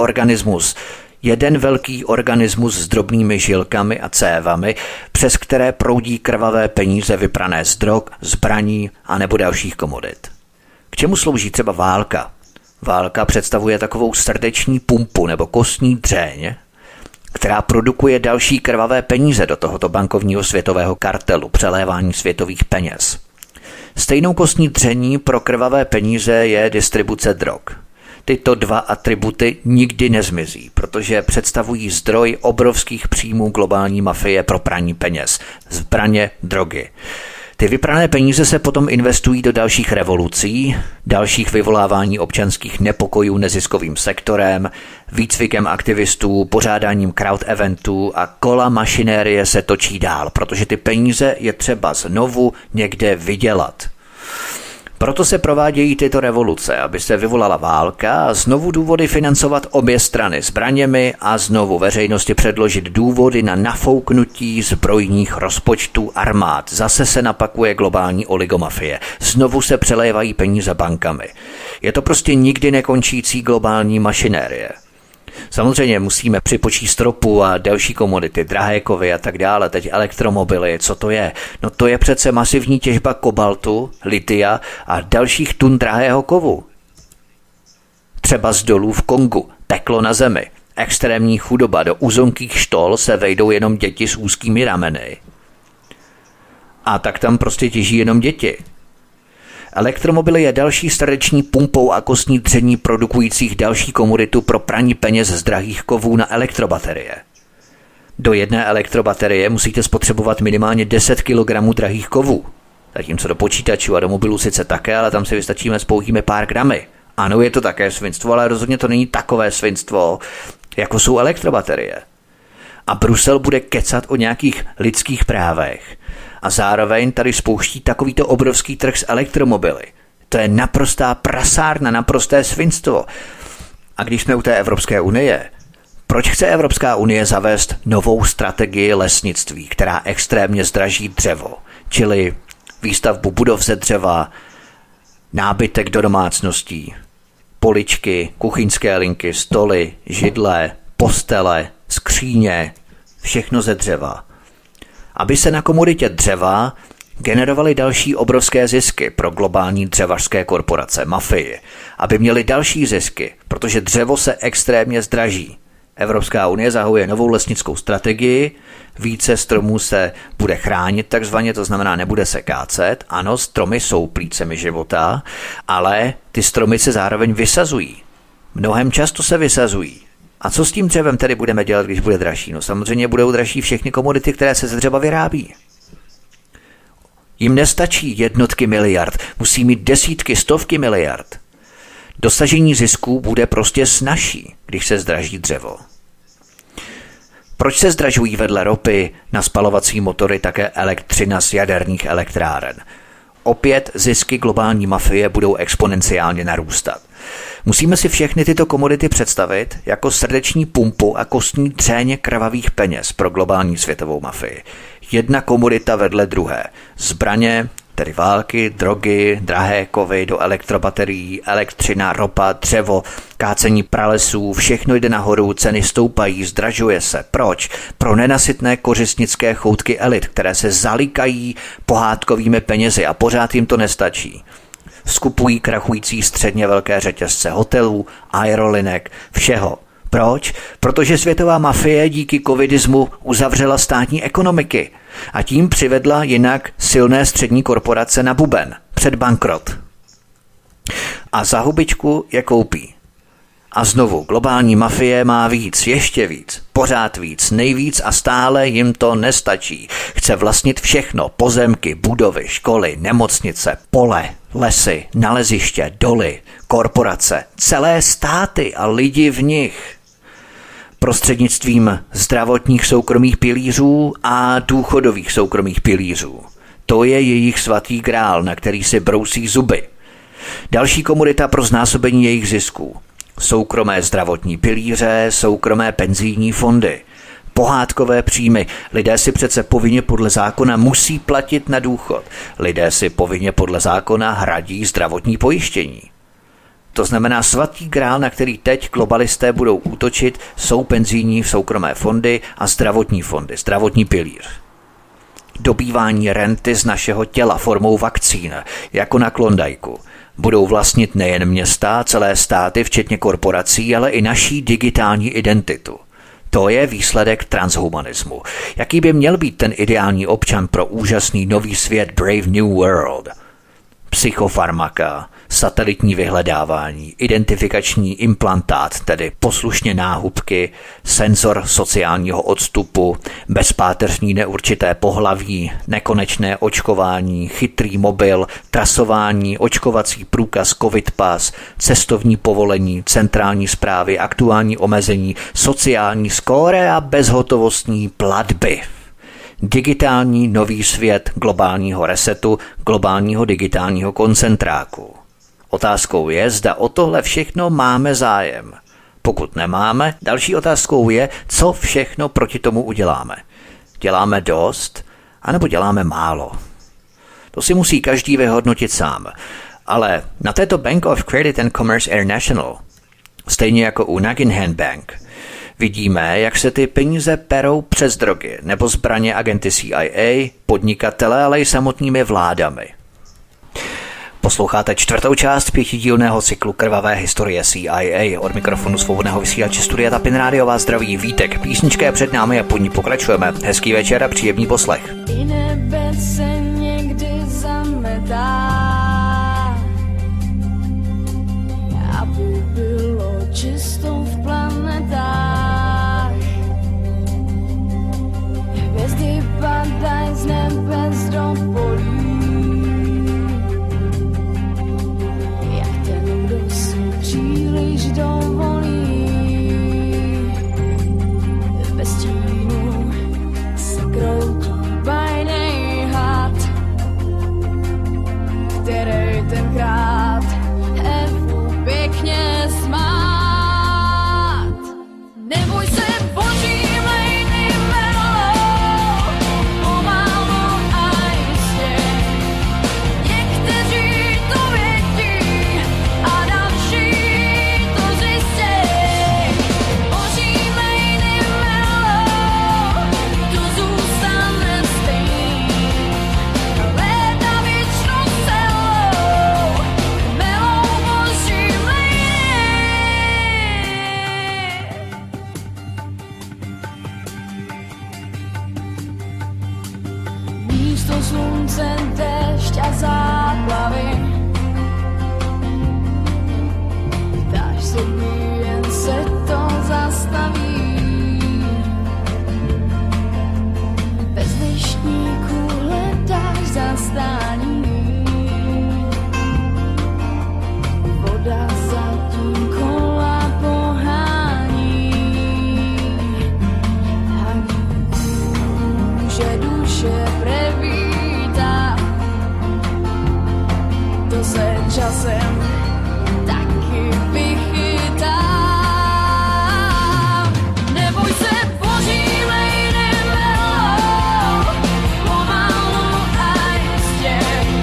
velký organismus s drobnými žilkami a cévami, přes které proudí krvavé peníze vyprané z drog, zbraní a nebo dalších komodit. K čemu slouží třeba válka? Válka představuje takovou srdeční pumpu nebo kostní dřeň, která produkuje další krvavé peníze do tohoto bankovního světového kartelu přelévání světových peněz. Stejnou kostní dření pro krvavé peníze je distribuce drog. Tyto dva atributy nikdy nezmizí, protože představují zdroj obrovských příjmů globální mafie pro praní peněz, zbraně, drogy. Ty vyprané peníze se potom investují do dalších revolucí, dalších vyvolávání občanských nepokojů neziskovým sektorem, výcvikem aktivistů, pořádáním crowd eventů a kola mašinérie se točí dál, protože ty peníze je třeba znovu někde vydělat. Proto se provádějí tyto revoluce, aby se vyvolala válka a znovu důvody financovat obě strany zbraněmi a znovu veřejnosti předložit důvody na nafouknutí zbrojních rozpočtů armád. Zase se napakuje globální oligomafie. Znovu se přelévají peníze bankami. Je to prostě nikdy nekončící globální mašinérie. Samozřejmě musíme připočíst ropu a další komodity, drahé kovy a tak dále, teď elektromobily, co to je? No to je přece masivní těžba kobaltu, litia a dalších tun drahého kovu. Třeba z dolů v Kongu, peklo na zemi, extrémní chudoba, do uzonkých štol se vejdou jenom děti s úzkými rameny. A tak tam prostě těží jenom děti. Elektromobily je další srdeční pumpou a kostní dření produkujících další komoditu pro praní peněz z drahých kovů na elektrobaterie. Do jedné elektrobaterie musíte spotřebovat minimálně 10 kg drahých kovů. Zatímco do počítačů a do mobilů sice také, ale tam si vystačíme s pouhými pár gramy. Ano, je to také svinstvo, ale rozhodně to není takové svinstvo, jako jsou elektrobaterie. A Brusel bude kecat o nějakých lidských právech. A zároveň tady spouští takovýto obrovský trh s elektromobily. To je naprostá prasárna, naprosté svinstvo. A když jsme u té Evropské unie, proč chce Evropská unie zavést novou strategii lesnictví, která extrémně zdraží dřevo, čili výstavbu budov ze dřeva, nábytek do domácností, poličky, kuchyňské linky, stoly, židle, postele, skříně, všechno ze dřeva. Aby se na komoditě dřeva generovaly další obrovské zisky pro globální dřevařské korporace, mafii, aby měly další zisky, protože dřevo se extrémně zdraží. Evropská unie zahajuje novou lesnickou strategii, více stromů se bude chránit takzvaně, to znamená nebude se kácet. Ano, stromy jsou plícemi života, ale ty stromy se zároveň vysazují. Mnohem často se vysazují. A co s tím dřevem tedy budeme dělat, když bude dražší? No samozřejmě budou dražší všechny komodity, které se ze dřeva vyrábí. Jim nestačí jednotky miliard, musí mít desítky, stovky miliard. Dosažení zisků bude prostě snazší, když se zdraží dřevo. Proč se zdražují vedle ropy na spalovací motory také elektřina z jaderných elektráren? Opět zisky globální mafie budou exponenciálně narůstat. Musíme si všechny tyto komodity představit jako srdeční pumpu a kostní dřeň krvavých peněz pro globální světovou mafii. Jedna komodita vedle druhé. Zbraně, tedy války, drogy, drahé kovy do elektrobaterií, elektřina, ropa, dřevo, kácení pralesů, všechno jde nahoru, ceny stoupají, zdražuje se. Proč? Pro nenasytné kořistnické choutky elit, které se zalíkají pohádkovými penězi a pořád jim to nestačí. Skupují krachující středně velké řetězce hotelů, aerolinek, všeho. Proč? Protože světová mafie díky covidismu uzavřela státní ekonomiky a tím přivedla jinak silné střední korporace na buben, před bankrot. A za hubičku je koupí. A znovu, globální mafie má víc, ještě víc, pořád víc, nejvíc a stále jim to nestačí. Chce vlastnit všechno, pozemky, budovy, školy, nemocnice, pole, lesy, naleziště, doly, korporace, celé státy a lidi v nich. Prostřednictvím zdravotních soukromých pilířů a důchodových soukromých pilířů. To je jejich svatý grál, na který si brousí zuby. Další komodita pro znásobení jejich zisků. Soukromé zdravotní pilíře, soukromé penzijní fondy, pohádkové příjmy. Lidé si přece povinně podle zákona musí platit na důchod. Lidé si povinně podle zákona hradí zdravotní pojištění. To znamená svatý grál, na který teď globalisté budou útočit, jsou penzijní soukromé fondy a zdravotní fondy, zdravotní pilíř. Dobývání renty z našeho těla formou vakcín, jako na Klondajku. Budou vlastnit nejen města, celé státy, včetně korporací, ale i naší digitální identitu. To je výsledek transhumanismu. Jaký by měl být ten ideální občan pro úžasný nový svět Brave New World? psychofarmaka, satelitní vyhledávání, identifikační implantát, tedy poslušně náhubky, senzor sociálního odstupu, bezpáteřní neurčité pohlaví, nekonečné očkování, chytrý mobil, trasování, očkovací průkaz, covid pas, cestovní povolení, centrální správy, aktuální omezení, sociální skóre a bezhotovostní platby. Digitální nový svět globálního resetu, globálního digitálního koncentráku. Otázkou je, zda o tohle všechno máme zájem. Pokud nemáme, další otázkou je, co všechno proti tomu uděláme. Děláme dost, anebo děláme málo? To si musí každý vyhodnotit sám. Ale na této Bank of Credit and Commerce International, stejně jako u Nuggenham Bank, vidíme, jak se ty peníze perou přes drogy nebo zbraně agenty CIA, podnikatele, ale i samotnými vládami. Posloucháte 4. část 5dílného cyklu Krvavé historie CIA. Od mikrofonu svobodného vysílače Studia Tapin Rádio vás zdraví Vítek. Písnička je před námi a po ní pokračujeme. Hezký večer a příjemný poslech. I nebe se někdy zametá, aby bylo čisto v planetách. Hvězdy padají z nebes do polí, jak ten, kdo si příliš dovolí. Bez stínu se kroutí bajnej had, který tenkrát Evu pěkně smát. Neboj se, boží mlejny melou, pomalu a jistě. Někteří to vědí a další to zjistěj. Boží mlejny melou, tu zůstane stejný. Léta věčnost celou, melou boží mlejny. Místo slunce, déšť a záplavy, dáš sobě, jen se to zastaví. Bez deštníků hledáš zastání, voda zatím kola pohání. Ani může duše prevítá, to se časem taky vychytá. Neboj se, boží mlejny melou, pomalu a jistě.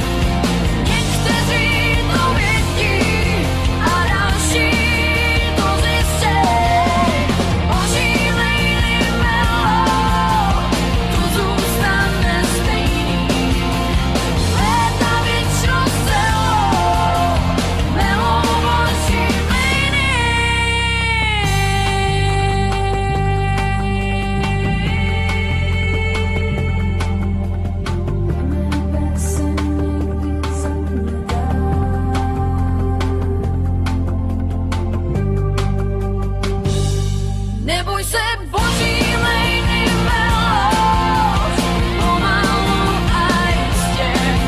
Někteří to vědí a další to zjistěj. Boží mlejny melou, tu zůstane stejný. Léta věčnost celou, melou boží mlejny. Nebe se někdy zametá, neboj se, boží mlejny melou, pomalu a jistě.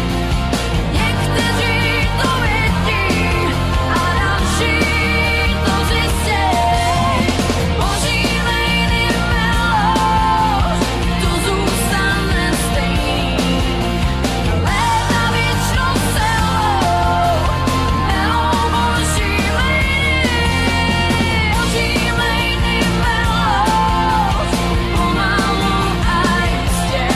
Někteří to vědí a další to zjistěj. Boží mlejny melou, tu zůstane stejný. Léta věčnost celou, melou boží mlejny. Boží mlejny melou, pomalu a jistě.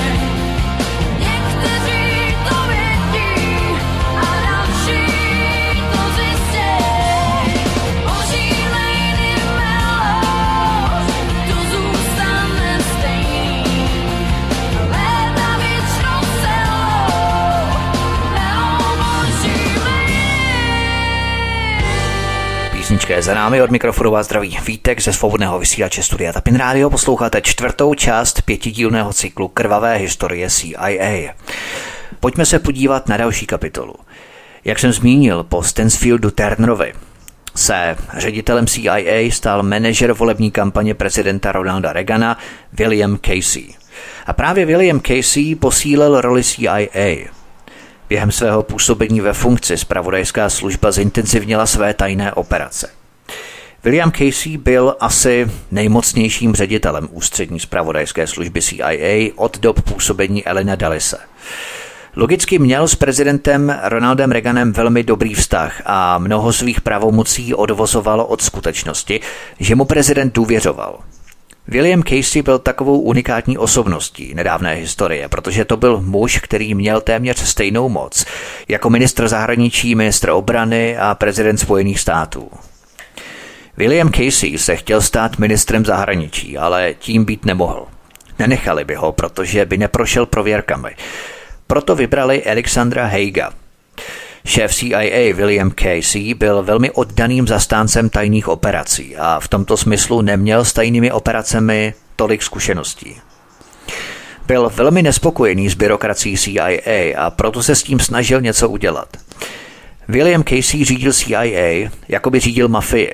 Někteří to vědí a další to zjistěj. Boží mlejny melou, tu zůstane stejný. Léta věčnost celou, melou boží mlejny. Písnička je za námi, od mikrofonu vás zdraví Vítek ze svobodného vysílače Studia Tapin Rádio. Posloucháte 4. část 5dílného cyklu Krvavé historie CIA. Pojďme se podívat na další kapitolu. Jak jsem zmínil, po Stansfieldu Turnerovi se ředitelem CIA stal manažer volební kampaně prezidenta Ronalda Reagana William Casey. A právě William Casey posílil roli CIA. Během svého působení ve funkci zpravodajská služba zintenzivnila své tajné operace. William Casey byl asi nejmocnějším ředitelem ústřední zpravodajské služby CIA od dob působení Allena Dullise. Logicky měl s prezidentem Ronaldem Reaganem velmi dobrý vztah a mnoho svých pravomocí odvozovalo od skutečnosti, že mu prezident důvěřoval. William Casey byl takovou unikátní osobností nedávné historie, protože to byl muž, který měl téměř stejnou moc jako ministr zahraničí, ministr obrany a prezident Spojených států. William Casey se chtěl stát ministrem zahraničí, ale tím být nemohl. Nenechali by ho, protože by neprošel prověrkami. Proto vybrali Alexandra Haiga. Šéf CIA William Casey byl velmi oddaným zastáncem tajných operací a v tomto smyslu neměl s tajnými operacemi tolik zkušeností. Byl velmi nespokojený s byrokracií CIA a proto se s tím snažil něco udělat. William Casey řídil CIA, jako by řídil mafii.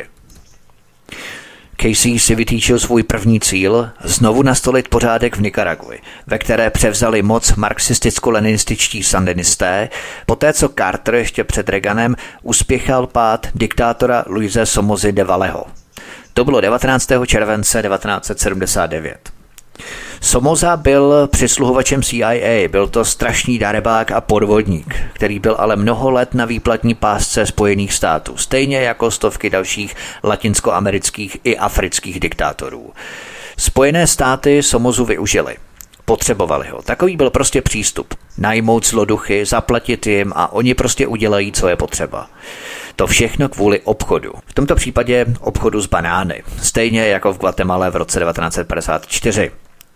Casey si vytýčil svůj první cíl znovu nastolit pořádek v Nikaragui, ve které převzali moc marxisticko-leninističtí sandinisté, poté co Carter ještě před Reaganem uspěchal pád diktátora Luise Somosy de Valleho. To bylo 19. července 1979. Somoza byl přisluhovačem CIA, byl to strašný darebák a podvodník, který byl ale mnoho let na výplatní pásce Spojených států, stejně jako stovky dalších latinskoamerických i afrických diktátorů. Spojené státy Somozu využili. Potřebovali ho. Takový byl prostě přístup. Najmout zloduchy, zaplatit jim a oni prostě udělají, co je potřeba. To všechno kvůli obchodu. V tomto případě obchodu s banány. Stejně jako v Guatemala v roce 1954.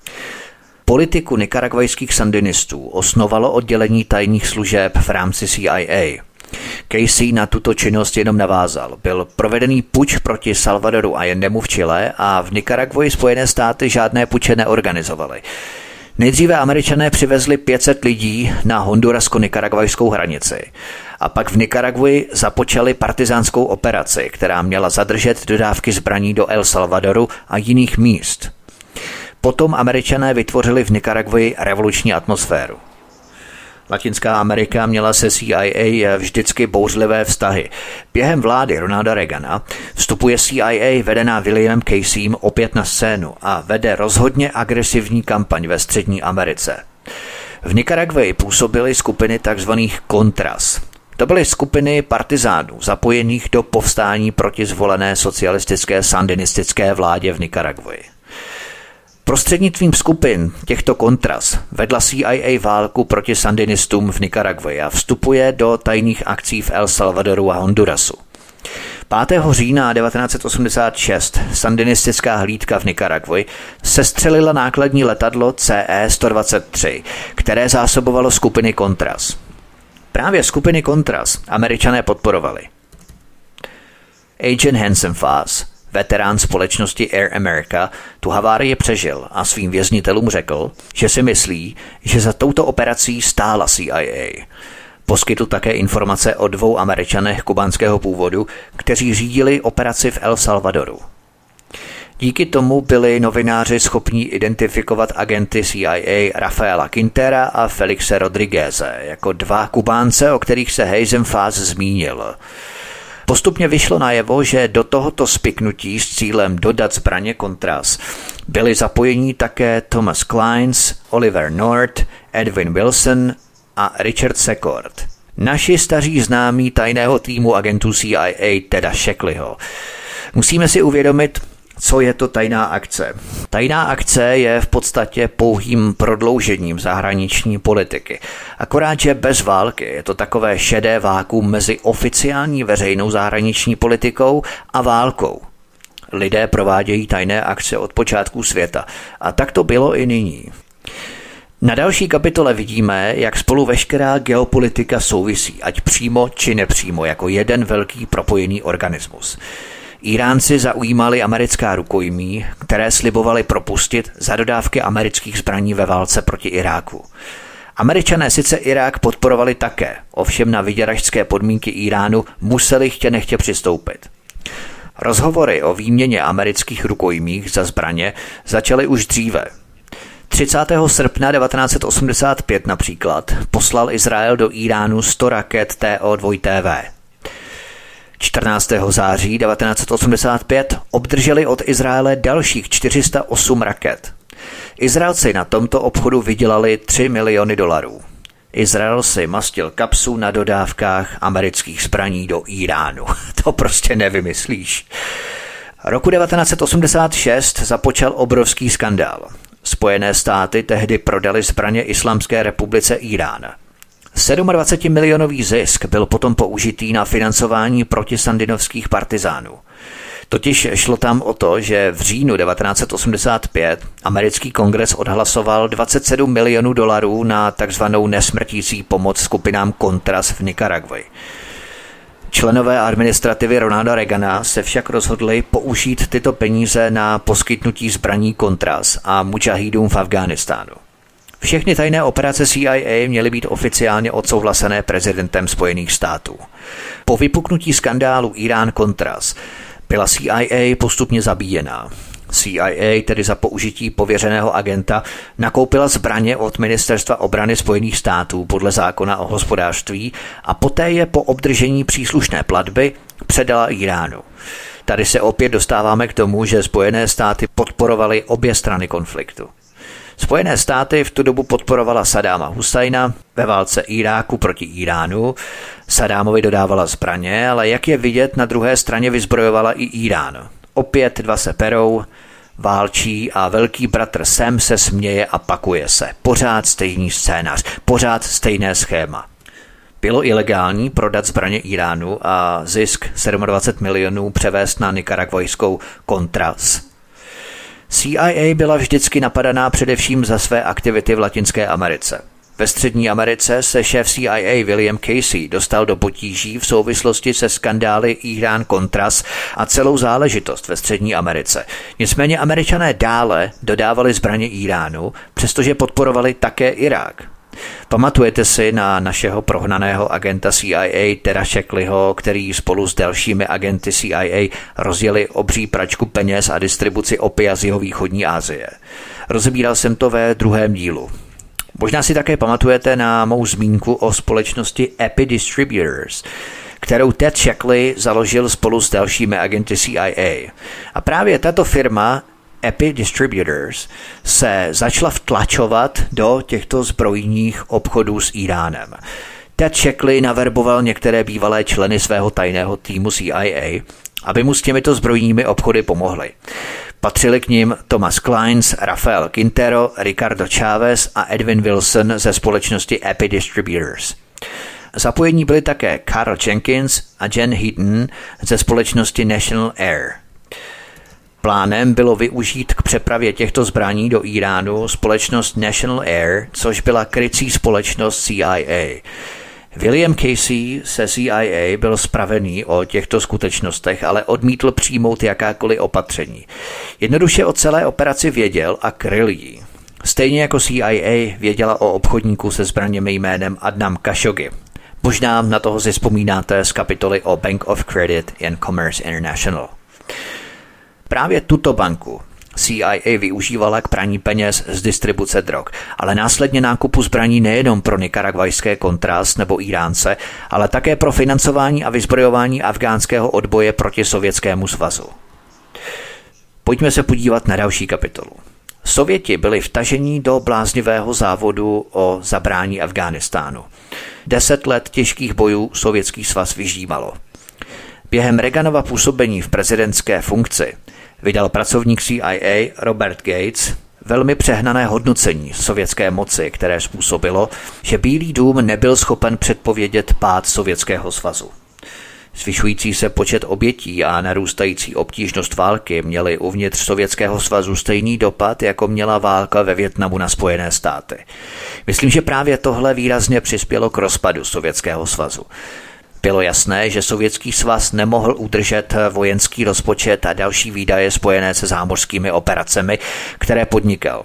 Politiku nikaragvajských sandinistů osnovalo oddělení tajných služeb v rámci CIA. Casey na tuto činnost jenom navázal. Byl provedený puč proti Salvadoru Allendemu v Chile a v Nikaragvoji Spojené státy žádné puče neorganizovaly. Nejdříve Američané přivezli 500 lidí na hondurasko-nikaragvajskou hranici a pak v Nikaragui započali partizánskou operaci, která měla zadržet dodávky zbraní do El Salvadoru a jiných míst. Potom Američané vytvořili v Nikaragui revoluční atmosféru. Latinská Amerika měla se CIA vždycky bouřlivé vztahy. Během vlády Ronalda Reagana vstupuje CIA vedená Williamem Caseym opět na scénu a vede rozhodně agresivní kampaň ve Střední Americe. V Nikaragui působily skupiny tzv. Contras. To byly skupiny partizánů zapojených do povstání proti zvolené socialistické sandinistické vládě v Nikaragui. Prostřednictvím skupin těchto Contras vedla CIA válku proti sandinistům v Nikaragui a vstupuje do tajných akcí v El Salvadoru a Hondurasu. 5. října 1986 sandinistická hlídka v Nikaragui sestřelila nákladní letadlo CE-123, které zásobovalo skupiny Contras. Právě skupiny Contras Američané podporovali. Agent Hansen Fass, veterán společnosti Air America, tu havárii přežil a svým věznitelům řekl, že si myslí, že za touto operací stála CIA. Poskytl také informace o 2 Američanech kubánského původu, kteří řídili operaci v El Salvadoru. Díky tomu byli novináři schopni identifikovat agenty CIA Rafaela Quintera a Felixe Rodrigueze jako 2 Kubánce, o kterých se Hansen Fass zmínil. Postupně vyšlo najevo, že do tohoto spiknutí s cílem dodat zbraně Contras byli zapojení také Thomas Clines, Oliver North, Edwin Wilson a Richard Secord. Naši staří známí tajného týmu agentů CIA Teda Shackleyho. Musíme si uvědomit, co je to tajná akce. Tajná akce je v podstatě pouhým prodloužením zahraniční politiky. Akorát, že bez války je to takové šedé vákuum mezi oficiální veřejnou zahraniční politikou a válkou. Lidé provádějí tajné akce od počátku světa. A tak to bylo i nyní. Na další kapitole vidíme, jak spolu veškerá geopolitika souvisí, ať přímo či nepřímo, jako jeden velký propojený organismus. Iránci zaujímali americká rukojmí, které slibovali propustit za dodávky amerických zbraní ve válce proti Iráku. Američané sice Irák podporovali také, ovšem na vyděračské podmínky Iránu museli chtě nechtě přistoupit. Rozhovory o výměně amerických rukojmích za zbraně začaly už dříve. 30. srpna 1985 například poslal Izrael do Iránu 100 raket TO-2TV. 14. září 1985 obdrželi od Izraele dalších 408 raket. Izraelci na tomto obchodu vydělali $3 miliony. Izrael si mastil kapsu na dodávkách amerických zbraní do Iránu. To prostě nevymyslíš. Roku 1986 započal obrovský skandál. Spojené státy tehdy prodali zbraně Islámské republice Irán. 27milionový zisk byl potom použitý na financování protisandinovských partizánů. Totiž šlo tam o to, že v říjnu 1985 americký kongres odhlasoval $27 milionů na takzvanou nesmrtící pomoc skupinám Contras v Nikaragui. Členové administrativy Ronalda Reagana se však rozhodli použít tyto peníze na poskytnutí zbraní Contras a mudžahídům v Afghánistánu. Všechny tajné operace CIA měly být oficiálně odsouhlasené prezidentem Spojených států. Po vypuknutí skandálu Irán-Contras byla CIA postupně zabíjená. CIA, tedy za použití pověřeného agenta, nakoupila zbraně od Ministerstva obrany Spojených států podle zákona o hospodářství a poté je po obdržení příslušné platby předala Iránu. Tady se opět dostáváme k tomu, že Spojené státy podporovaly obě strany konfliktu. Spojené státy v tu dobu podporovala Saddáma Husajna ve válce Iráku proti Iránu. Saddámovi dodávala zbraně, ale jak je vidět, na druhé straně vyzbrojovala i Irán. Opět dva se perou, válčí a velký bratr Sam se směje a pakuje se. Pořád stejný scénář, pořád stejné schéma. Bylo ilegální prodat zbraně Iránu a zisk 27 milionů převést na nikaragvajskou Contras. CIA byla vždycky napadaná především za své aktivity v Latinské Americe. Ve Střední Americe se šéf CIA William Casey dostal do potíží v souvislosti se skandály Irán-Contras a celou záležitost ve Střední Americe. Nicméně Američané dále dodávali zbraně Iránu, přestože podporovali také Irák. Pamatujete si na našeho prohnaného agenta CIA Tera Shackleyho, který spolu s dalšími agenty CIA rozjeli obří pračku peněz a distribuci opia z jihovýchodní Asie. Rozebíral jsem to ve 2. dílu. Možná si také pamatujete na mou zmínku o společnosti Epi Distributors, kterou Ted Shackley založil spolu s dalšími agenty CIA. A právě tato firma Epi Distributors se začala vtlačovat do těchto zbrojních obchodů s Iránem. Ted Shackley naverboval některé bývalé členy svého tajného týmu CIA, aby mu s těmito zbrojními obchody pomohli. Patřili k nim Thomas Kleins, Rafael Quintero, Ricardo Chávez a Edwin Wilson ze společnosti Epi Distributors. Zapojení byli také Carl Jenkins a Jen Heaton ze společnosti National Air. Plánem bylo využít k přepravě těchto zbraní do Iránu společnost National Air, což byla krycí společnost CIA. William Casey se CIA byl spravený o těchto skutečnostech, ale odmítl přijmout jakákoliv opatření. Jednoduše o celé operaci věděl a kryl ji. Stejně jako CIA věděla o obchodníku se zbraněmi jménem Adnan Khashoggi. Možná na toho si vzpomínáte z kapitoly o Bank of Credit and Commerce International. Právě tuto banku CIA využívala k praní peněz z distribuce drog, ale následně nákupu zbraní nejenom pro nikaragvajské Contras nebo Iránce, ale také pro financování a vyzbrojování afgánského odboje proti Sovětskému svazu. Pojďme se podívat na další kapitolu. Sověti byli vtaženi do bláznivého závodu o zabrání Afghánistánu. 10 let těžkých bojů Sovětský svaz vyždímalo. Během Reaganova působení v prezidentské funkci vydal pracovník CIA Robert Gates velmi přehnané hodnocení sovětské moci, které způsobilo, že Bílý dům nebyl schopen předpovědět pád Sovětského svazu. Zvyšující se počet obětí a narůstající obtížnost války měly uvnitř Sovětského svazu stejný dopad, jako měla válka ve Vietnamu na Spojené státy. Myslím, že právě tohle výrazně přispělo k rozpadu Sovětského svazu. Bylo jasné, že Sovětský svaz nemohl udržet vojenský rozpočet a další výdaje spojené se zámořskými operacemi, které podnikal.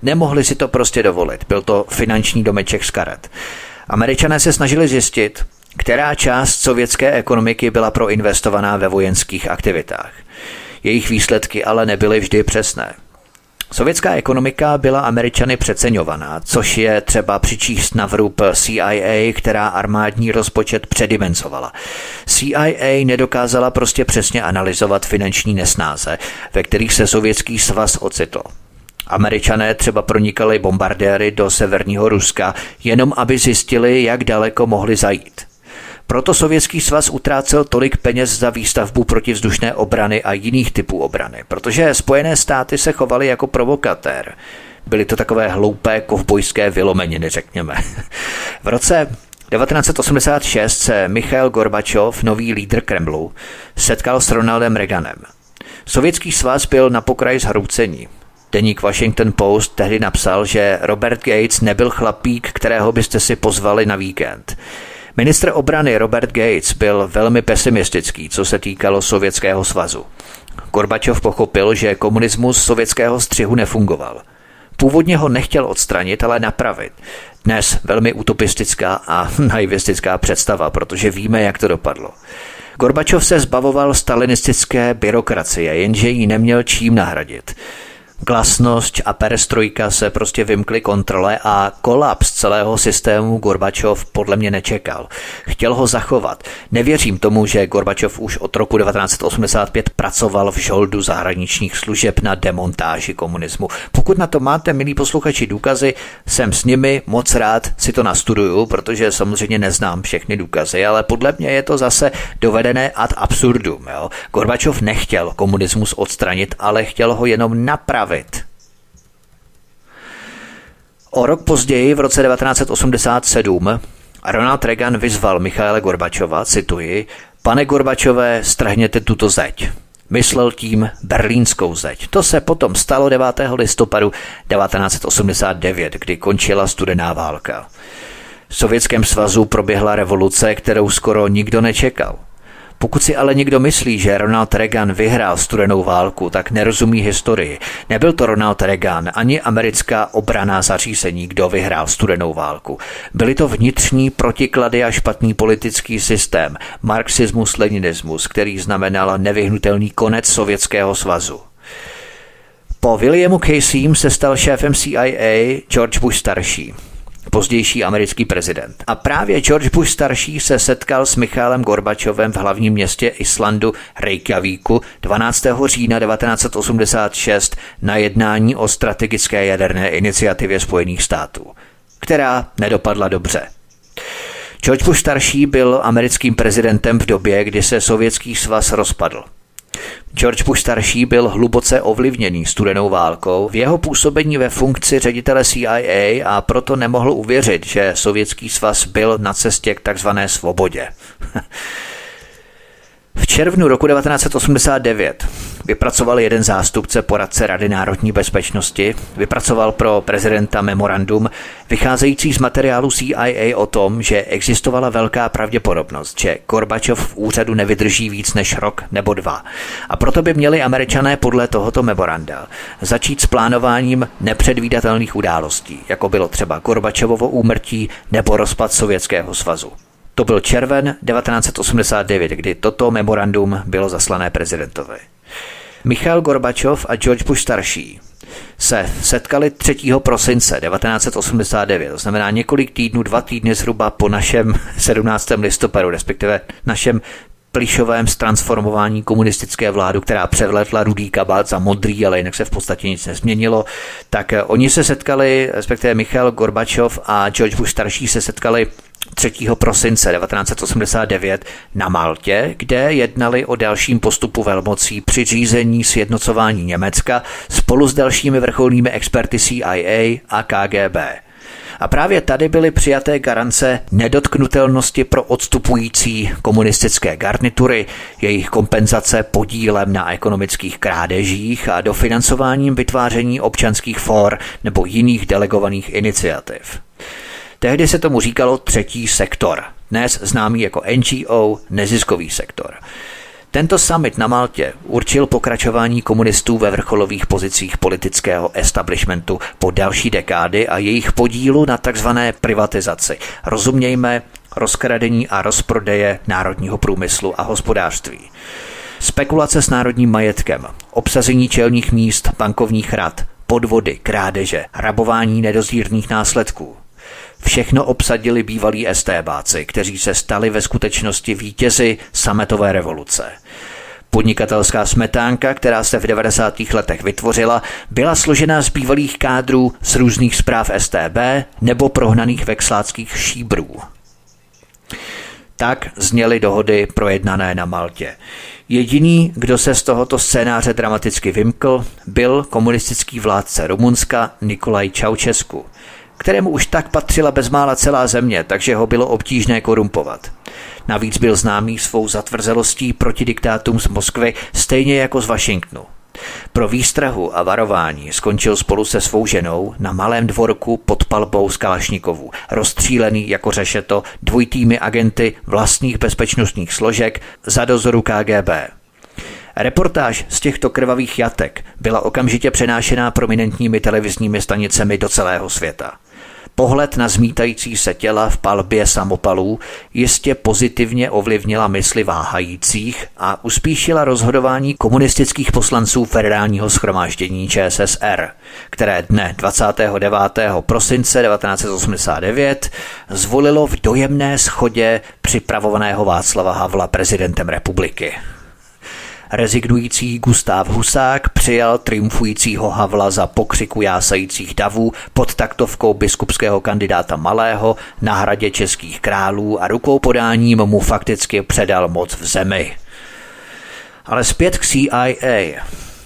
Nemohli si to prostě dovolit, byl to finanční domeček z karet. Američané se snažili zjistit, která část sovětské ekonomiky byla proinvestovaná ve vojenských aktivitách. Jejich výsledky ale nebyly vždy přesné. Sovětská ekonomika byla Američany přeceňovaná, což je třeba přičíst na vrub CIA, která armádní rozpočet předimenzovala. CIA nedokázala prostě přesně analyzovat finanční nesnáze, ve kterých se Sovětský svaz ocitl. Američané třeba pronikali bombardéry do severního Ruska, jenom aby zjistili, jak daleko mohli zajít. Proto Sovětský svaz utrácel tolik peněz za výstavbu protivzdušné obrany a jiných typů obrany, protože Spojené státy se chovaly jako provokatér. Byly to takové hloupé kovbojské vylomeniny, řekněme. V roce 1986 se Michail Gorbačov, nový lídr Kremlu, setkal s Ronaldem Reaganem. Sovětský svaz byl na pokraji zhroucení. Deník Washington Post tehdy napsal, že Robert Gates nebyl chlapík, kterého byste si pozvali na víkend. Ministr obrany Robert Gates byl velmi pesimistický, co se týkalo Sovětského svazu. Gorbačov pochopil, že komunismus sovětského střihu nefungoval. Původně ho nechtěl odstranit, ale napravit. Dnes velmi utopistická a naivistická představa, protože víme, jak to dopadlo. Gorbačov se zbavoval stalinistické byrokracie, jenže ji neměl čím nahradit. Glasnost a perestrojka se prostě vymkly kontrole a kolaps celého systému Gorbačov podle mě nečekal. Chtěl ho zachovat. Nevěřím tomu, že Gorbačov už od roku 1985 pracoval v žoldu zahraničních služeb na demontáži komunismu. Pokud na to máte, milí posluchači, důkazy, jsem s nimi moc rád si to nastuduju, protože samozřejmě neznám všechny důkazy, ale podle mě je to zase dovedené ad absurdum. Jo? Gorbačov nechtěl komunismus odstranit, ale chtěl ho jenom napravit. O rok později, v roce 1987, Ronald Reagan vyzval Michaila Gorbačova, cituji, pane Gorbačové, strhněte tuto zeď. Myslel tím berlínskou zeď. To se potom stalo 9. listopadu 1989, kdy končila studená válka. V Sovětském svazu proběhla revoluce, kterou skoro nikdo nečekal. Pokud si ale někdo myslí, že Ronald Reagan vyhrál studenou válku, tak nerozumí historii. Nebyl to Ronald Reagan ani americká obranná zařízení, kdo vyhrál studenou válku. Byly to vnitřní protiklady a špatný politický systém, marxismus-leninismus, který znamenal nevyhnutelný konec Sovětského svazu. Po Williamu Caseym se stal šéfem CIA George Bush starší, pozdější americký prezident. A právě George Bush starší se setkal s Michailem Gorbačovem v hlavním městě Islandu Reykjavíku 12. října 1986 na jednání o strategické jaderné iniciativě Spojených států, která nedopadla dobře. George Bush starší byl americkým prezidentem v době, kdy se Sovětský svaz rozpadl. George Bush starší byl hluboce ovlivněný studenou válkou v jeho působení ve funkci ředitele CIA a proto nemohl uvěřit, že Sovětský svaz byl na cestě k takzvané svobodě. V červnu roku 1989 vypracoval jeden zástupce poradce Rady národní bezpečnosti, vypracoval pro prezidenta memorandum vycházející z materiálu CIA o tom, že existovala velká pravděpodobnost, že Gorbačov v úřadu nevydrží víc než rok nebo 2. A proto by měli Američané podle tohoto memoranda začít s plánováním nepředvídatelných událostí, jako bylo třeba Gorbačovovo úmrtí nebo rozpad Sovětského svazu. To byl červen 1989, kdy toto memorandum bylo zaslané prezidentovi. Michail Gorbačov a George Bush starší se setkali 3. prosince 1989, to znamená několik týdnů, 2 týdny zhruba po našem 17. listopadu, respektive našem plišovém ztransformování komunistické vlády, která převlétla rudý kabát za modrý, ale jinak se v podstatě nic nezměnilo, tak oni se setkali, respektive Michail Gorbačov a George Bush starší se setkali 3. prosince 1989 na Maltě, kde jednali o dalším postupu velmocí při řízení sjednocování Německa spolu s dalšími vrcholnými experty CIA a KGB. A právě tady byly přijaté garance nedotknutelnosti pro odstupující komunistické garnitury, jejich kompenzace podílem na ekonomických krádežích a dofinancováním vytváření občanských fór nebo jiných delegovaných iniciativ. Tehdy se tomu říkalo třetí sektor, dnes známý jako NGO, neziskový sektor. Tento summit na Maltě určil pokračování komunistů ve vrcholových pozicích politického establishmentu po další dekády a jejich podílu na takzvané privatizaci. Rozumějme rozkradení a rozprodeje národního průmyslu a hospodářství. Spekulace s národním majetkem, obsazení čelních míst, bankovních rad, podvody, krádeže, rabování nedozírných následků. Všechno obsadili bývalí estébáci, kteří se stali ve skutečnosti vítězi sametové revoluce. Podnikatelská smetánka, která se v 90. letech vytvořila, byla složena z bývalých kádrů z různých správ StB nebo prohnaných vexláckých šíbrů. Tak zněly dohody projednané na Maltě. Jediný, kdo se z tohoto scénáře dramaticky vymkl, byl komunistický vládce Rumunska Nicolae Ceausescu, kterému už tak patřila bezmála celá země, takže ho bylo obtížné korumpovat. Navíc byl známý svou zatvrzelostí proti diktátům z Moskvy, stejně jako z Washingtonu. Pro výstrahu a varování skončil spolu se svou ženou na malém dvorku pod palbou z kalašnikovů, rozstřílený jako řešeto dvojitými agenty vlastních bezpečnostních složek za dozoru KGB. Reportáž z těchto krvavých jatek byla okamžitě přenášená prominentními televizními stanicemi do celého světa. Pohled na zmítající se těla v palbě samopalů jistě pozitivně ovlivnila mysli váhajících a uspíšila rozhodování komunistických poslanců Federálního shromáždění ČSSR, které dne 29. prosince 1989 zvolilo v dojemné shodě připravovaného Václava Havla prezidentem republiky. Rezignující Gustav Husák přijal triumfujícího Havla za pokřiku jásajících davů pod taktovkou biskupského kandidáta Malého na hradě českých králů a rukou podáním mu fakticky předal moc v zemi. Ale zpět k CIA.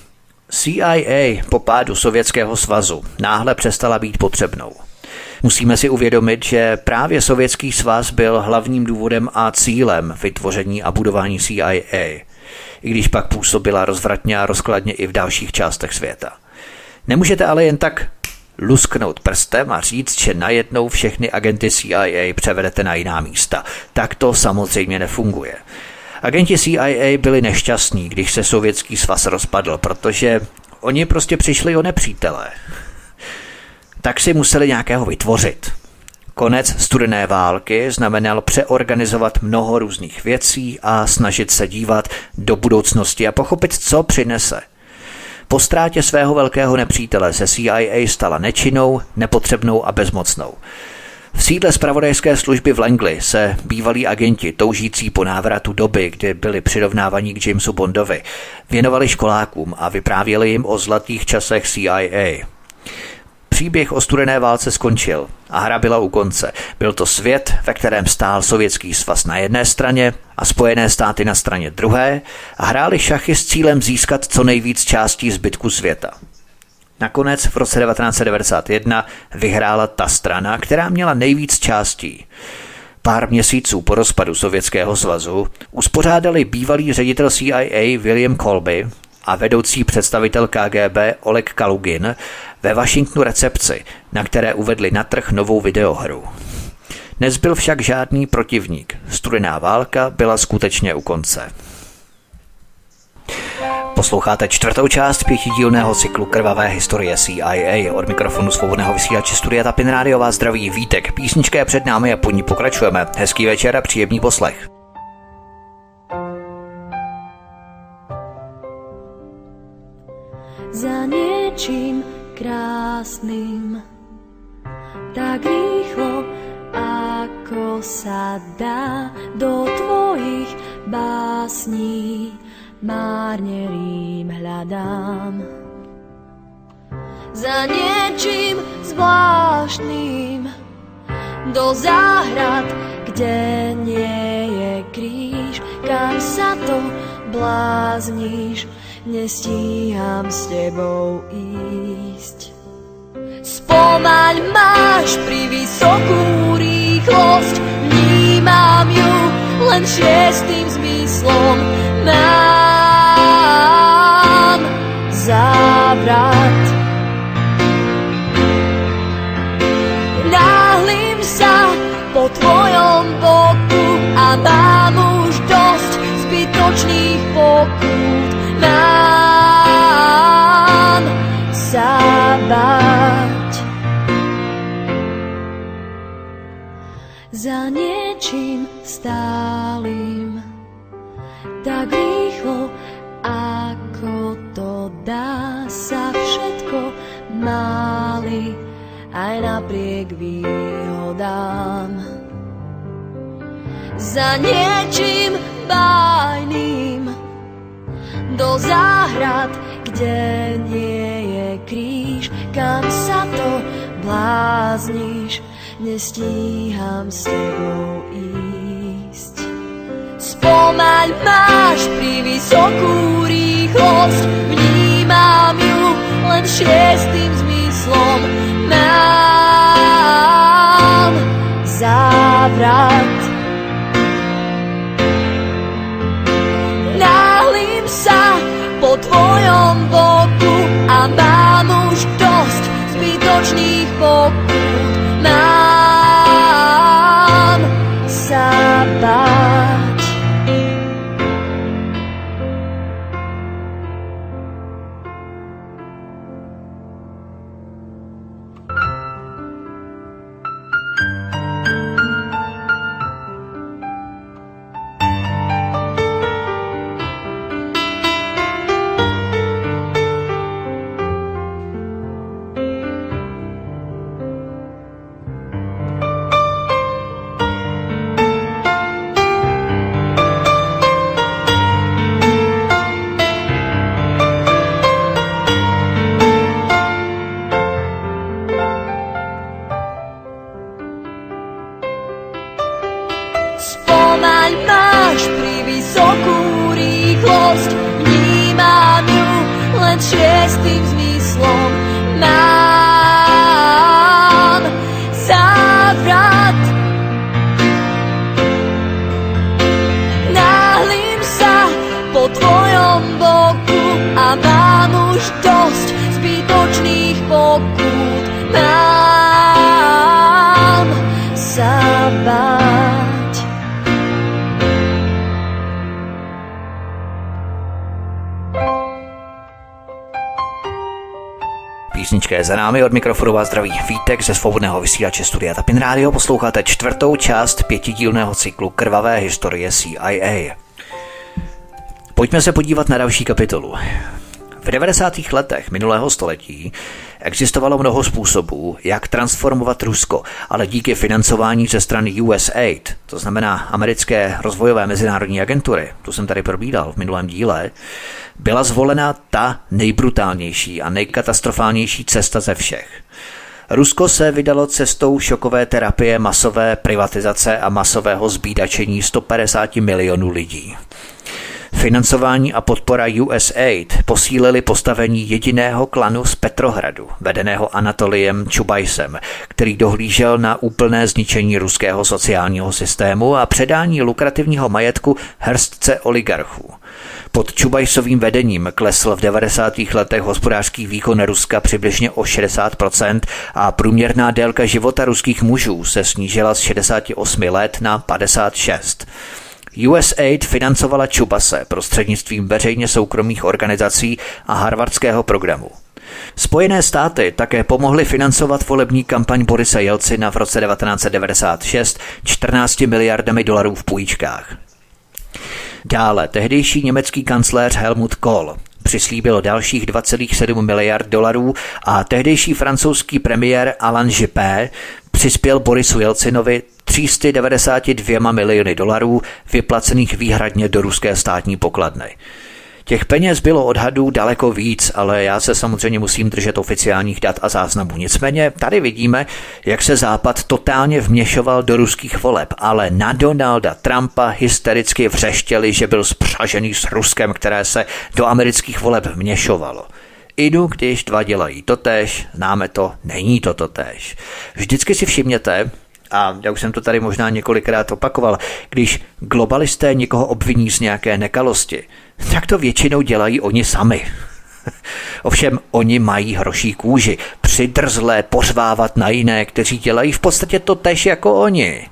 CIA po pádu Sovětského svazu náhle přestala být potřebnou. Musíme si uvědomit, že právě Sovětský svaz byl hlavním důvodem a cílem vytvoření a budování CIA, i když pak působila rozvratně a rozkladně i v dalších částech světa. Nemůžete ale jen tak lusknout prstem a říct, že najednou všechny agenty CIA převedete na jiná místa. Tak to samozřejmě nefunguje. Agenti CIA byli nešťastní, když se Sovětský svaz rozpadl, protože oni prostě přišli o nepřítele. Tak si museli nějakého vytvořit. Konec studené války znamenal přeorganizovat mnoho různých věcí a snažit se dívat do budoucnosti a pochopit, co přinese. Po ztrátě svého velkého nepřítele se CIA stala nečinnou, nepotřebnou a bezmocnou. V sídle zpravodajské služby v Langley se bývalí agenti toužící po návratu doby, kdy byli přirovnávaní k Jamesu Bondovi, věnovali školákům a vyprávěli jim o zlatých časech CIA. Příběh o studené válce skončil a hra byla u konce. Byl to svět, ve kterém stál Sovětský svaz na jedné straně a Spojené státy na straně druhé a hráli šachy s cílem získat co nejvíc částí zbytku světa. Nakonec v roce 1991 vyhrála ta strana, která měla nejvíc částí. Pár měsíců po rozpadu Sovětského svazu uspořádali bývalý ředitel CIA William Colby a vedoucí představitel KGB Oleg Kalugin ve Washingtonu recepci, na které uvedli na trh novou videohru. Nezbyl však žádný protivník. Studená válka byla skutečně u konce. Posloucháte čtvrtou část pětidílného cyklu Krvavé historie CIA. Od mikrofonu svobodného vysílače Studia Tapin Rádio vás zdraví Vítek. Písnička je před námi a po ní pokračujeme. Hezký večer a příjemný poslech. Za niečím krásnym, tak rýchlo, ako sa dá, do tvojich básní márne rým hľadám. Za niečím zvláštnym, do záhrad, kde nie je kríž, kam sa to blázníš, nestíham s tebou ísť. Spomaľ máš pri vysokú rýchlosť, vnímam ju len šiestým zmyslom. Mám závrat. Náhlim sa po tvojom boku a mám už dosť zbytočných dá sa všetko máli, aj napriek výhodám. Za niečím bájným do záhrad, kde nie je kríž, kam sa to blázniš, nestíham s tebou ísť. Spomaľ, máš pri vysokú rýchlosť, vnímam ju len šiestým zmyslom. Mám závrat, náhlim sa po tvojom boku a mám už dosť zbytočných pokút. Mám sa báť. Šiestým zmyslom mám závrat. Náhlim sa po tvojom boku a mám už dosť zbytočných pokút. Mám sa báť. Písnička je za námi, od mikrofonu vás zdraví Vítek ze svobodného vysílače Studia Tapin Radio. Posloucháte 4. část 5dílného cyklu Krvavé historie CIA. Pojďme se podívat na další kapitolu. V 90. letech minulého století existovalo mnoho způsobů, jak transformovat Rusko, ale díky financování ze strany USAID, to znamená americké rozvojové mezinárodní agentury, to jsem tady probídal v minulém díle, byla zvolena ta nejbrutálnější a nejkatastrofálnější cesta ze všech. Rusko se vydalo cestou šokové terapie, masové privatizace a masového zbídačení 150 milionů lidí. Financování a podpora USAID posílili postavení jediného klanu z Petrohradu, vedeného Anatoliem Čubajsem, který dohlížel na úplné zničení ruského sociálního systému a předání lukrativního majetku hrstce oligarchů. Pod Čubajsovým vedením klesl v 90. letech hospodářský výkon Ruska přibližně o 60% a průměrná délka života ruských mužů se snížila z 68 let na 56. USAID financovala Čubase prostřednictvím veřejně soukromých organizací a harvardského programu. Spojené státy také pomohly financovat volební kampaň Borise Jelcina v roce 1996 14 miliardami dolarů v půjčkách. Dále tehdejší německý kancléř Helmut Kohl přislíbil dalších 2,7 miliard dolarů a tehdejší francouzský premiér Alain Juppé přispěl Borisu Jelcinovi 392 miliony dolarů vyplacených výhradně do ruské státní pokladny. Těch peněz bylo odhadů daleko víc, ale já se samozřejmě musím držet oficiálních dat a záznamů. Nicméně tady vidíme, jak se Západ totálně vměšoval do ruských voleb, ale na Donalda Trumpa hystericky vřeštěli, že byl spřažený s Ruskem, které se do amerických voleb vměšovalo. Idu, když dva dělají totéž, známe to, není to totéž. Vždycky si všimněte, a já už jsem to tady možná několikrát opakoval, když globalisté někoho obviní z nějaké nekalosti, tak to většinou dělají oni sami. Ovšem oni mají hroší kůži, přidrzlé pořvávat na jiné, kteří dělají v podstatě totéž jako oni.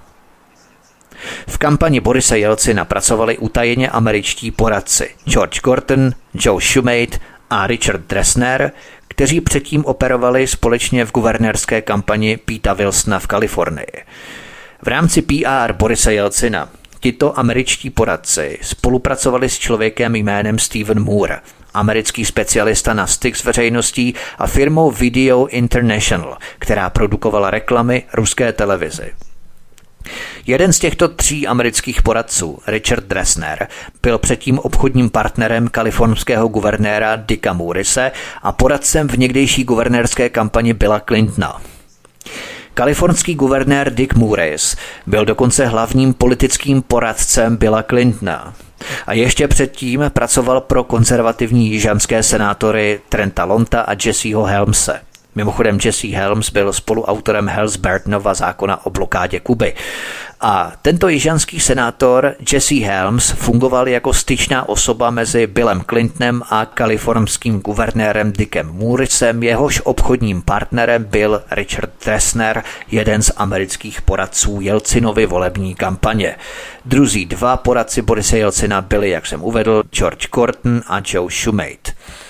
V kampani Borise Jelcina pracovali utajeně američtí poradci George Gordon, Joe Shumate a Richard Dressner, kteří předtím operovali společně v guvernérské kampani Peta Wilsona v Kalifornii. V rámci PR Borise Jelcina tito američtí poradci spolupracovali s člověkem jménem Stephen Moore americký specialista na styk s veřejností, a firmou Video International, která produkovala reklamy ruské televizi. Jeden z těchto 3 amerických poradců, Richard Dressner, byl předtím obchodním partnerem kalifornského guvernéra Dicka Moorise a poradcem v někdejší guvernérské kampani Billa Clintona. Kalifornský guvernér Dick Mooris byl dokonce hlavním politickým poradcem Billa Clintona. A ještě předtím pracoval pro konzervativní jižanské senátory Trenta Lonta a Jesseho Helmse. Mimochodem Jesse Helms byl spoluautorem Helms-Burtonova zákona o blokádě Kuby. A tento jižanský senátor Jesse Helms fungoval jako styčná osoba mezi Billem Clintonem a kalifornským guvernérem Dickem Moorisem, jehož obchodním partnerem byl Richard Dressner, jeden z amerických poradců Jelcinovy volební kampaně. Druzí 2 poradci Borise Jelcina byli, jak jsem uvedl, George Gorton a Joe Shumate.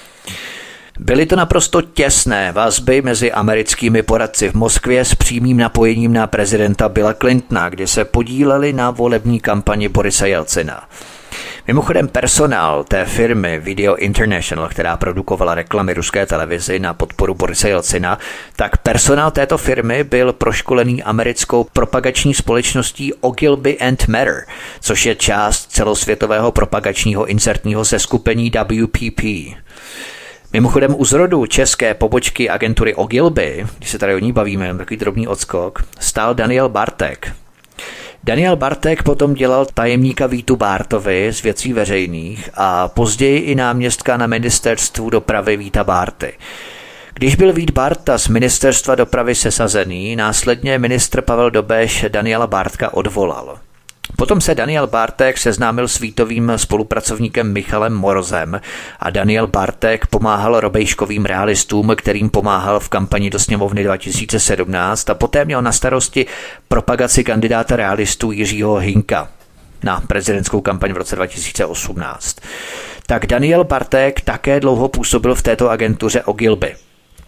Byly to naprosto těsné vazby mezi americkými poradci v Moskvě s přímým napojením na prezidenta Billa Clintona, kdy se podíleli na volební kampani Borise Jelcina. Mimochodem personál té firmy Video International, která produkovala reklamy ruské televizi na podporu Borise Jelcina, tak personál této firmy byl proškolený americkou propagační společností Ogilvy and Mather, což je část celosvětového propagačního insertního seskupení WPP. Mimochodem u zrodu české pobočky agentury Ogilvy, když se tady o ní bavíme, takový drobný odskok, stál Daniel Bartek. Daniel Bartek potom dělal tajemníka Vítu Bártovi z Věcí veřejných a později i náměstka na ministerstvu dopravy Víta Bárty. Když byl Vít Bárta z ministerstva dopravy sesazený, následně ministr Pavel Dobeš Daniela Bártka odvolal. Potom se Daniel Bartek seznámil s Vítovým spolupracovníkem Michalem Morozem a Daniel Bartek pomáhal robejškovým realistům, kterým pomáhal v kampani do sněmovny 2017 a poté měl na starosti propagaci kandidáta realistů Jiřího Hinka na prezidentskou kampaň v roce 2018. Tak Daniel Bartek také dlouho působil v této agentuře Ogilvy.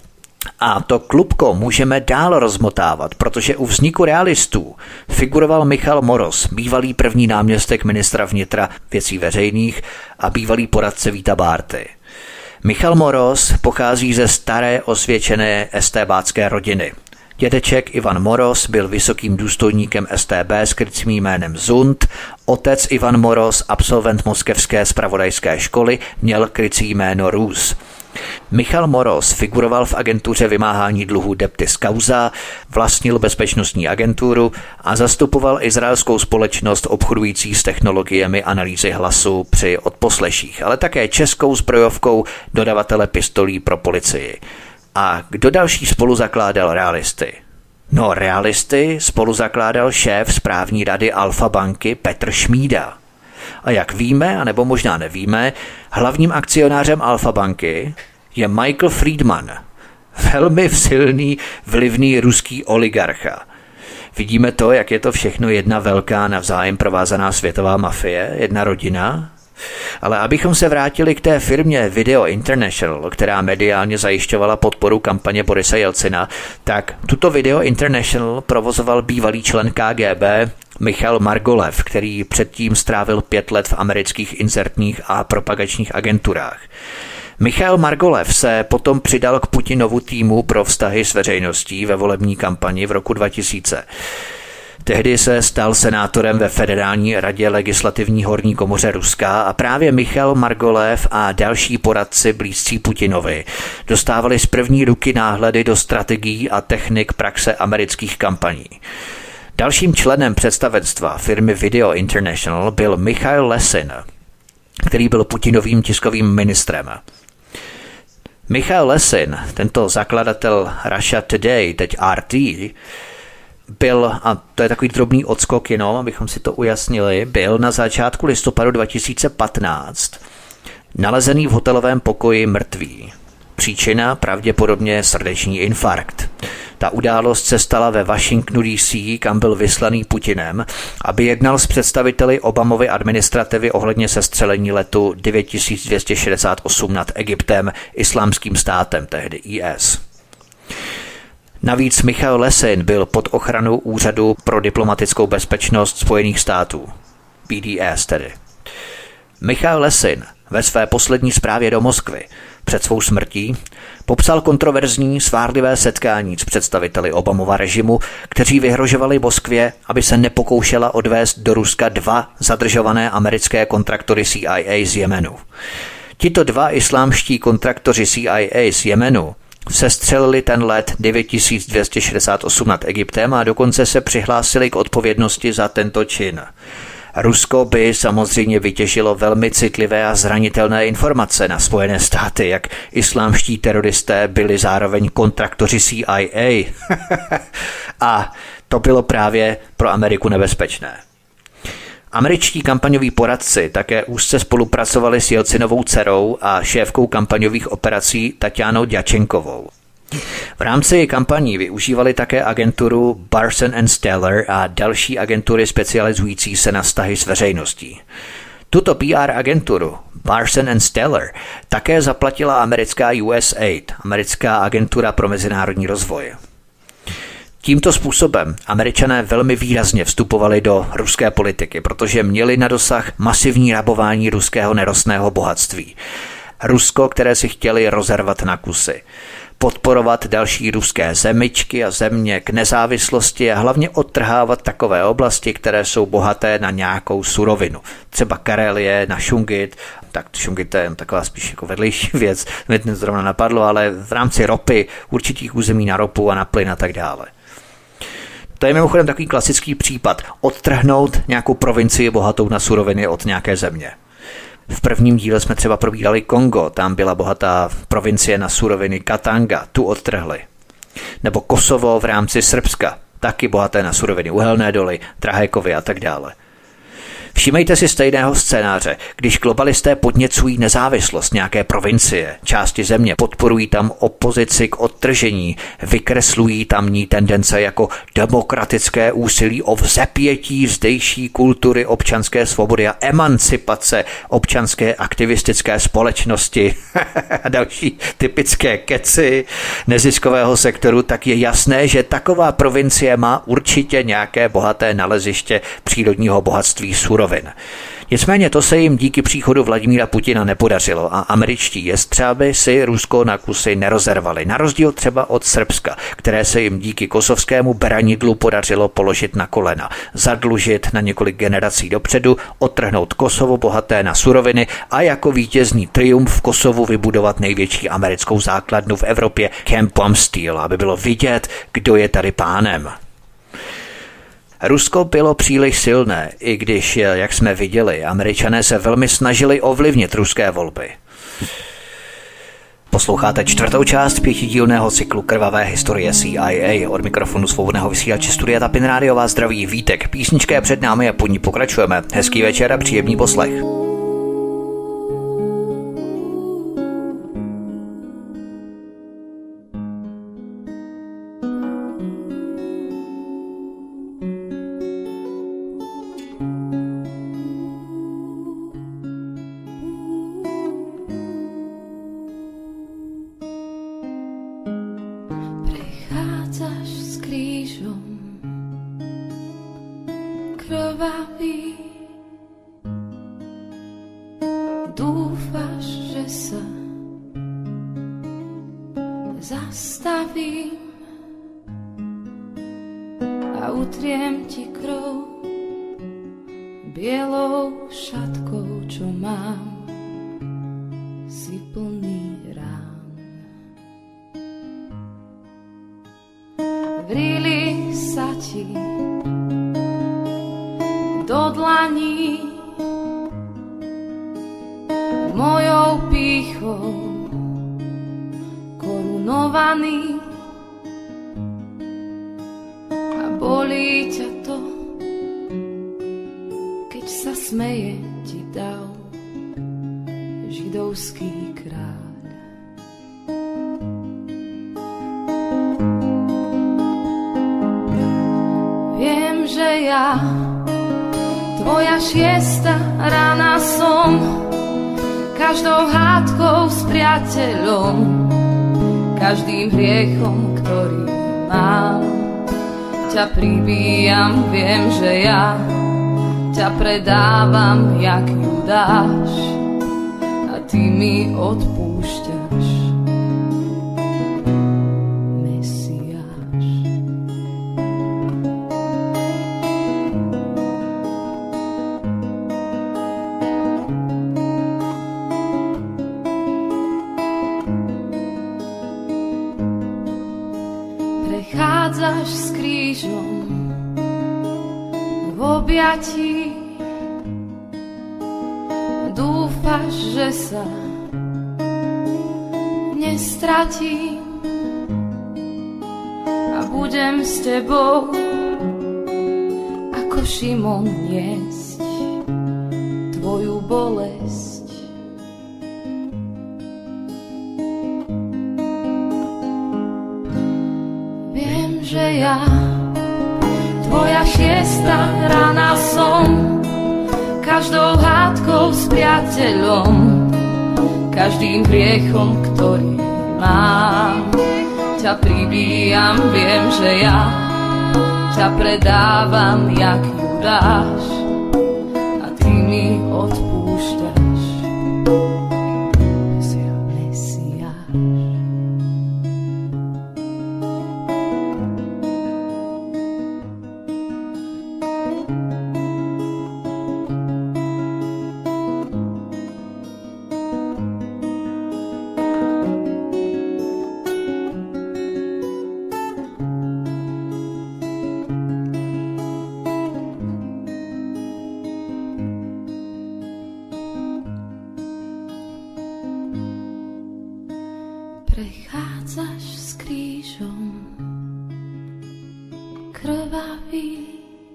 A to klubko můžeme dál rozmotávat, protože u vzniku realistů figuroval Michal Moroz, bývalý první náměstek ministra vnitra Věcí veřejných a bývalý poradce Víta Bárty. Michal Moroz pochází ze staré osvědčené estébácké rodiny. Dědeček Ivan Moroz byl vysokým důstojníkem StB s krycím jménem Zund, otec Ivan Moroz, absolvent moskevské zpravodajské školy, měl krycí jméno Rus. Michal Moroz figuroval v agentuře vymáhání dluhů Deptis Causa, vlastnil bezpečnostní agenturu a zastupoval izraelskou společnost obchodující s technologiemi analýzy hlasu při odposleších, ale také českou zbrojovkou dodavatele pistolí pro policii. A kdo další spoluzakládal realisty? No, realisty spoluzakládal šéf správní rady Alfa banky Petr Šmída. A jak víme, anebo možná nevíme, hlavním akcionářem Alfa banky je Michael Friedman, velmi silný, vlivný ruský oligarcha. Vidíme to, jak je to všechno jedna velká navzájem provázaná světová mafie, jedna rodina. Ale abychom se vrátili k té firmě Video International, která mediálně zajišťovala podporu kampaně Borise Jelcina, tak tuto Video International provozoval bývalý člen KGB Michal Margolev, který předtím strávil 5 let v amerických inzertních a propagačních agenturách. Michal Margolev se potom přidal k Putinovu týmu pro vztahy s veřejností ve volební kampani v roku 2000. Tehdy se stal senátorem ve Federální radě legislativní horní komoře Ruska a právě Michal Margolev a další poradci blízcí Putinovi dostávali z první ruky náhledy do strategií a technik praxe amerických kampaní. Dalším členem představenstva firmy Video International byl Michail Lesin, který byl Putinovým tiskovým ministrem. Michail Lesin, tento zakladatel Russia Today, teď RT, byl, a to je takový drobný odskok jenom, abychom si to ujasnili, byl na začátku listopadu 2015 nalezený v hotelovém pokoji mrtvý. Příčina pravděpodobně srdeční infarkt. Ta událost se stala ve Washingtonu DC, kam byl vyslaný Putinem, aby jednal s představiteli Obamovy administrativy ohledně sestřelení letu 9268 nad Egyptem, Islámským státem, tehdy IS. Navíc Michail Lesin byl pod ochranou Úřadu pro diplomatickou bezpečnost Spojených států, BDS tedy. Michail Lesin ve své poslední zprávě do Moskvy před svou smrtí popsal kontroverzní svárlivé setkání s představiteli Obamova režimu, kteří vyhrožovali Moskvě, aby se nepokoušela odvést do Ruska 2 zadržované americké kontraktory CIA z Jemenu. Tito 2 islámští kontraktoři CIA z Jemenu sestřelili ten let 9268 nad Egyptem a dokonce se přihlásili k odpovědnosti za tento čin. Rusko by samozřejmě vytěžilo velmi citlivé a zranitelné informace na Spojené státy, jak islámští teroristé byli zároveň kontraktoři CIA. A to bylo právě pro Ameriku nebezpečné. Američtí kampaňoví poradci také úzce spolupracovali s Jelcinovou dcerou a šéfkou kampaňových operací Tatjanou Djačenkovou. V rámci kampaní využívali také agenturu Barson & Stellar a další agentury specializující se na vztahy s veřejností. Tuto PR agenturu Barson & Stellar také zaplatila americká USAID, americká agentura pro mezinárodní rozvoj. Tímto způsobem Američané velmi výrazně vstupovali do ruské politiky, protože měli na dosah masivní rabování ruského nerostného bohatství. Rusko, které si chtěli rozervat na kusy. Podporovat další ruské zemičky a země k nezávislosti a hlavně odtrhávat takové oblasti, které jsou bohaté na nějakou surovinu. Třeba Karelie, na šungit, tak šungit je taková spíš jako vedlejší věc, mě zrovna napadlo, ale v rámci ropy, určitých území na ropu a na plyn a tak dále. To je mimochodem takový klasický případ, odtrhnout nějakou provincii bohatou na suroviny od nějaké země. V prvním díle jsme třeba probírali Kongo, tam byla bohatá provincie na suroviny Katanga, tu odtrhli. Nebo Kosovo v rámci Srbska, taky bohaté na suroviny, uhelné doly, drahé kovy a tak dále. Všimejte si stejného scénáře, když globalisté podněcují nezávislost nějaké provincie, části země, podporují tam opozici k odtržení, vykreslují tamní tendence jako demokratické úsilí o vzepětí zdejší kultury občanské svobody a emancipace občanské aktivistické společnosti a další typické keci neziskového sektoru, tak je jasné, že taková provincie má určitě nějaké bohaté naleziště přírodního bohatství surovin. Nicméně to se jim díky příchodu Vladimíra Putina nepodařilo a američtí jestřáby si Rusko na kusy nerozervali, na rozdíl třeba od Srbska, které se jim díky kosovskému beranidlu podařilo položit na kolena, zadlužit na několik generací dopředu, odtrhnout Kosovo bohaté na suroviny a jako vítězný triumf v Kosovu vybudovat největší americkou základnu v Evropě Camp Plum Steel, aby bylo vidět, kdo je tady pánem. Rusko bylo příliš silné, i když, jak jsme viděli, Američané se velmi snažili ovlivnit ruské volby. Posloucháte 4. část 5dílného cyklu Krvavé historie CIA. Od mikrofonu svobodného vysílače Studia Tapin Rádio vás zdraví Vítek. Písnička je před námi a po ní pokračujeme. Hezký večer a příjemný poslech. Dúfaš, že sa zastavím a utriem ti krv bielou šatkou, čo mám si plný rán. Vrili sa ti do dlaní mojou pýchou korunovaný a bolí ťa to, keď sa smeje ti dav židovský kráľ. Viem, že ja tvoja šiesta rána som, každou hádkou s priateľom, každým hriechom, ktorý mám, ťa pribíjam. Viem, že ja ťa predávam jak Judáš ty mi odpúšťaš. Mesiáš. Prechádzaš s krížom v objatí, dúfaš, že sa nestratím a budem s tebou ako Šimon niesť tvoju bolesť. Viem, že ja tvoja šiesta rána som, každou hádkou s priateľom, každým hriechom, ktorý mám. Ťa pribíjam, viem, že ja ťa predávam jak Judáš a ty mi odpúšťaš. Mesiáš. Prechádzaš s krížom krvavý,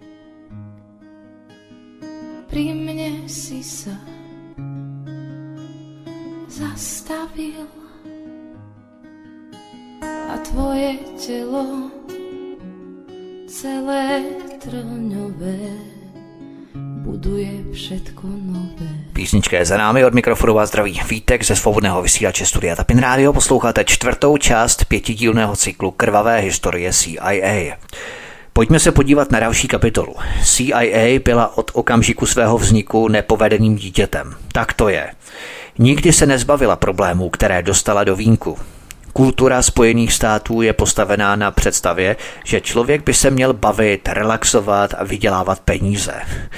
pri mne si sa zastavil a tvoje telo celé trňové buduje všetko nové. Písnička je za námi, od mikrofonu vás zdraví Vítek ze svobodného vysílače Studia Tapin Radio. Posloucháte 4. část 5dílného cyklu Krvavé historie CIA. Pojďme se podívat na další kapitolu. CIA byla od okamžiku svého vzniku nepovedeným dítětem. Tak to je. Nikdy se nezbavila problémů, které dostala do vínku. Kultura Spojených států je postavená na představě, že člověk by se měl bavit, relaxovat a vydělávat peníze.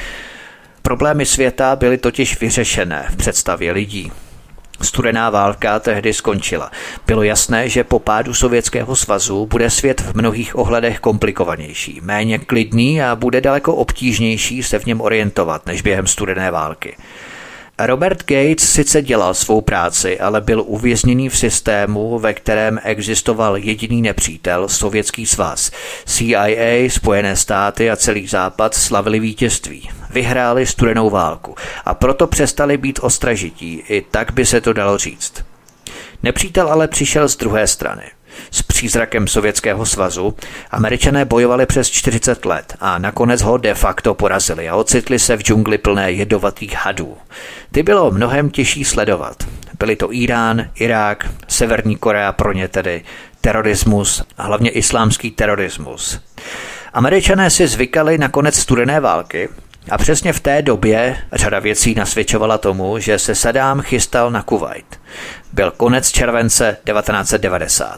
Problémy světa byly totiž vyřešené v představě lidí. Studená válka tehdy skončila. Bylo jasné, že po pádu Sovětského svazu bude svět v mnohých ohledech komplikovanější, méně klidný a bude daleko obtížnější se v něm orientovat než během studené války. Robert Gates sice dělal svou práci, ale byl uvězněný v systému, ve kterém existoval jediný nepřítel, Sovětský svaz. CIA, Spojené státy a celý Západ slavili vítězství. Vyhráli studenou válku a proto přestali být ostražití, i tak by se to dalo říct. Nepřítel ale přišel z druhé strany. S přízrakem Sovětského svazu Američané bojovali přes 40 let a nakonec ho de facto porazili a ocitli se v džungli plné jedovatých hadů. Ty bylo mnohem těžší sledovat. Byly to Irán, Irák, Severní Korea, pro ně tedy terorismus a hlavně islámský terorismus. Američané si zvykali na konec studené války a přesně v té době řada věcí nasvědčovala tomu, že se Saddám chystal na Kuvajt. Byl konec července 1990.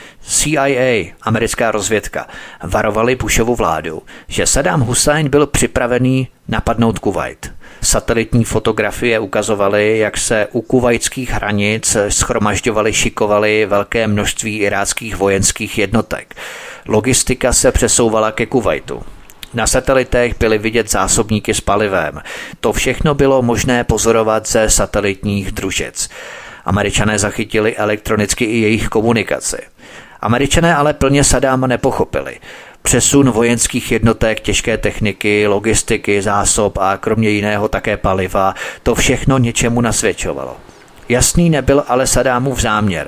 CIA, americká rozvědka, varovali Bushovu vládu, že Saddám Husajn byl připravený napadnout Kuvajt. Satelitní fotografie ukazovaly, jak se u kuvajtských hranic shromažďovaly, šikovaly velké množství iráckých vojenských jednotek. Logistika se přesouvala ke Kuvajtu. Na satelitech byly vidět zásobníky s palivem. To všechno bylo možné pozorovat ze satelitních družic. Američané zachytili elektronicky i jejich komunikaci. Američané ale plně Saddáma nepochopili. Přesun vojenských jednotek, těžké techniky, logistiky, zásob a kromě jiného také paliva, to všechno něčemu nasvědčovalo. Jasný nebyl ale Saddámův záměr.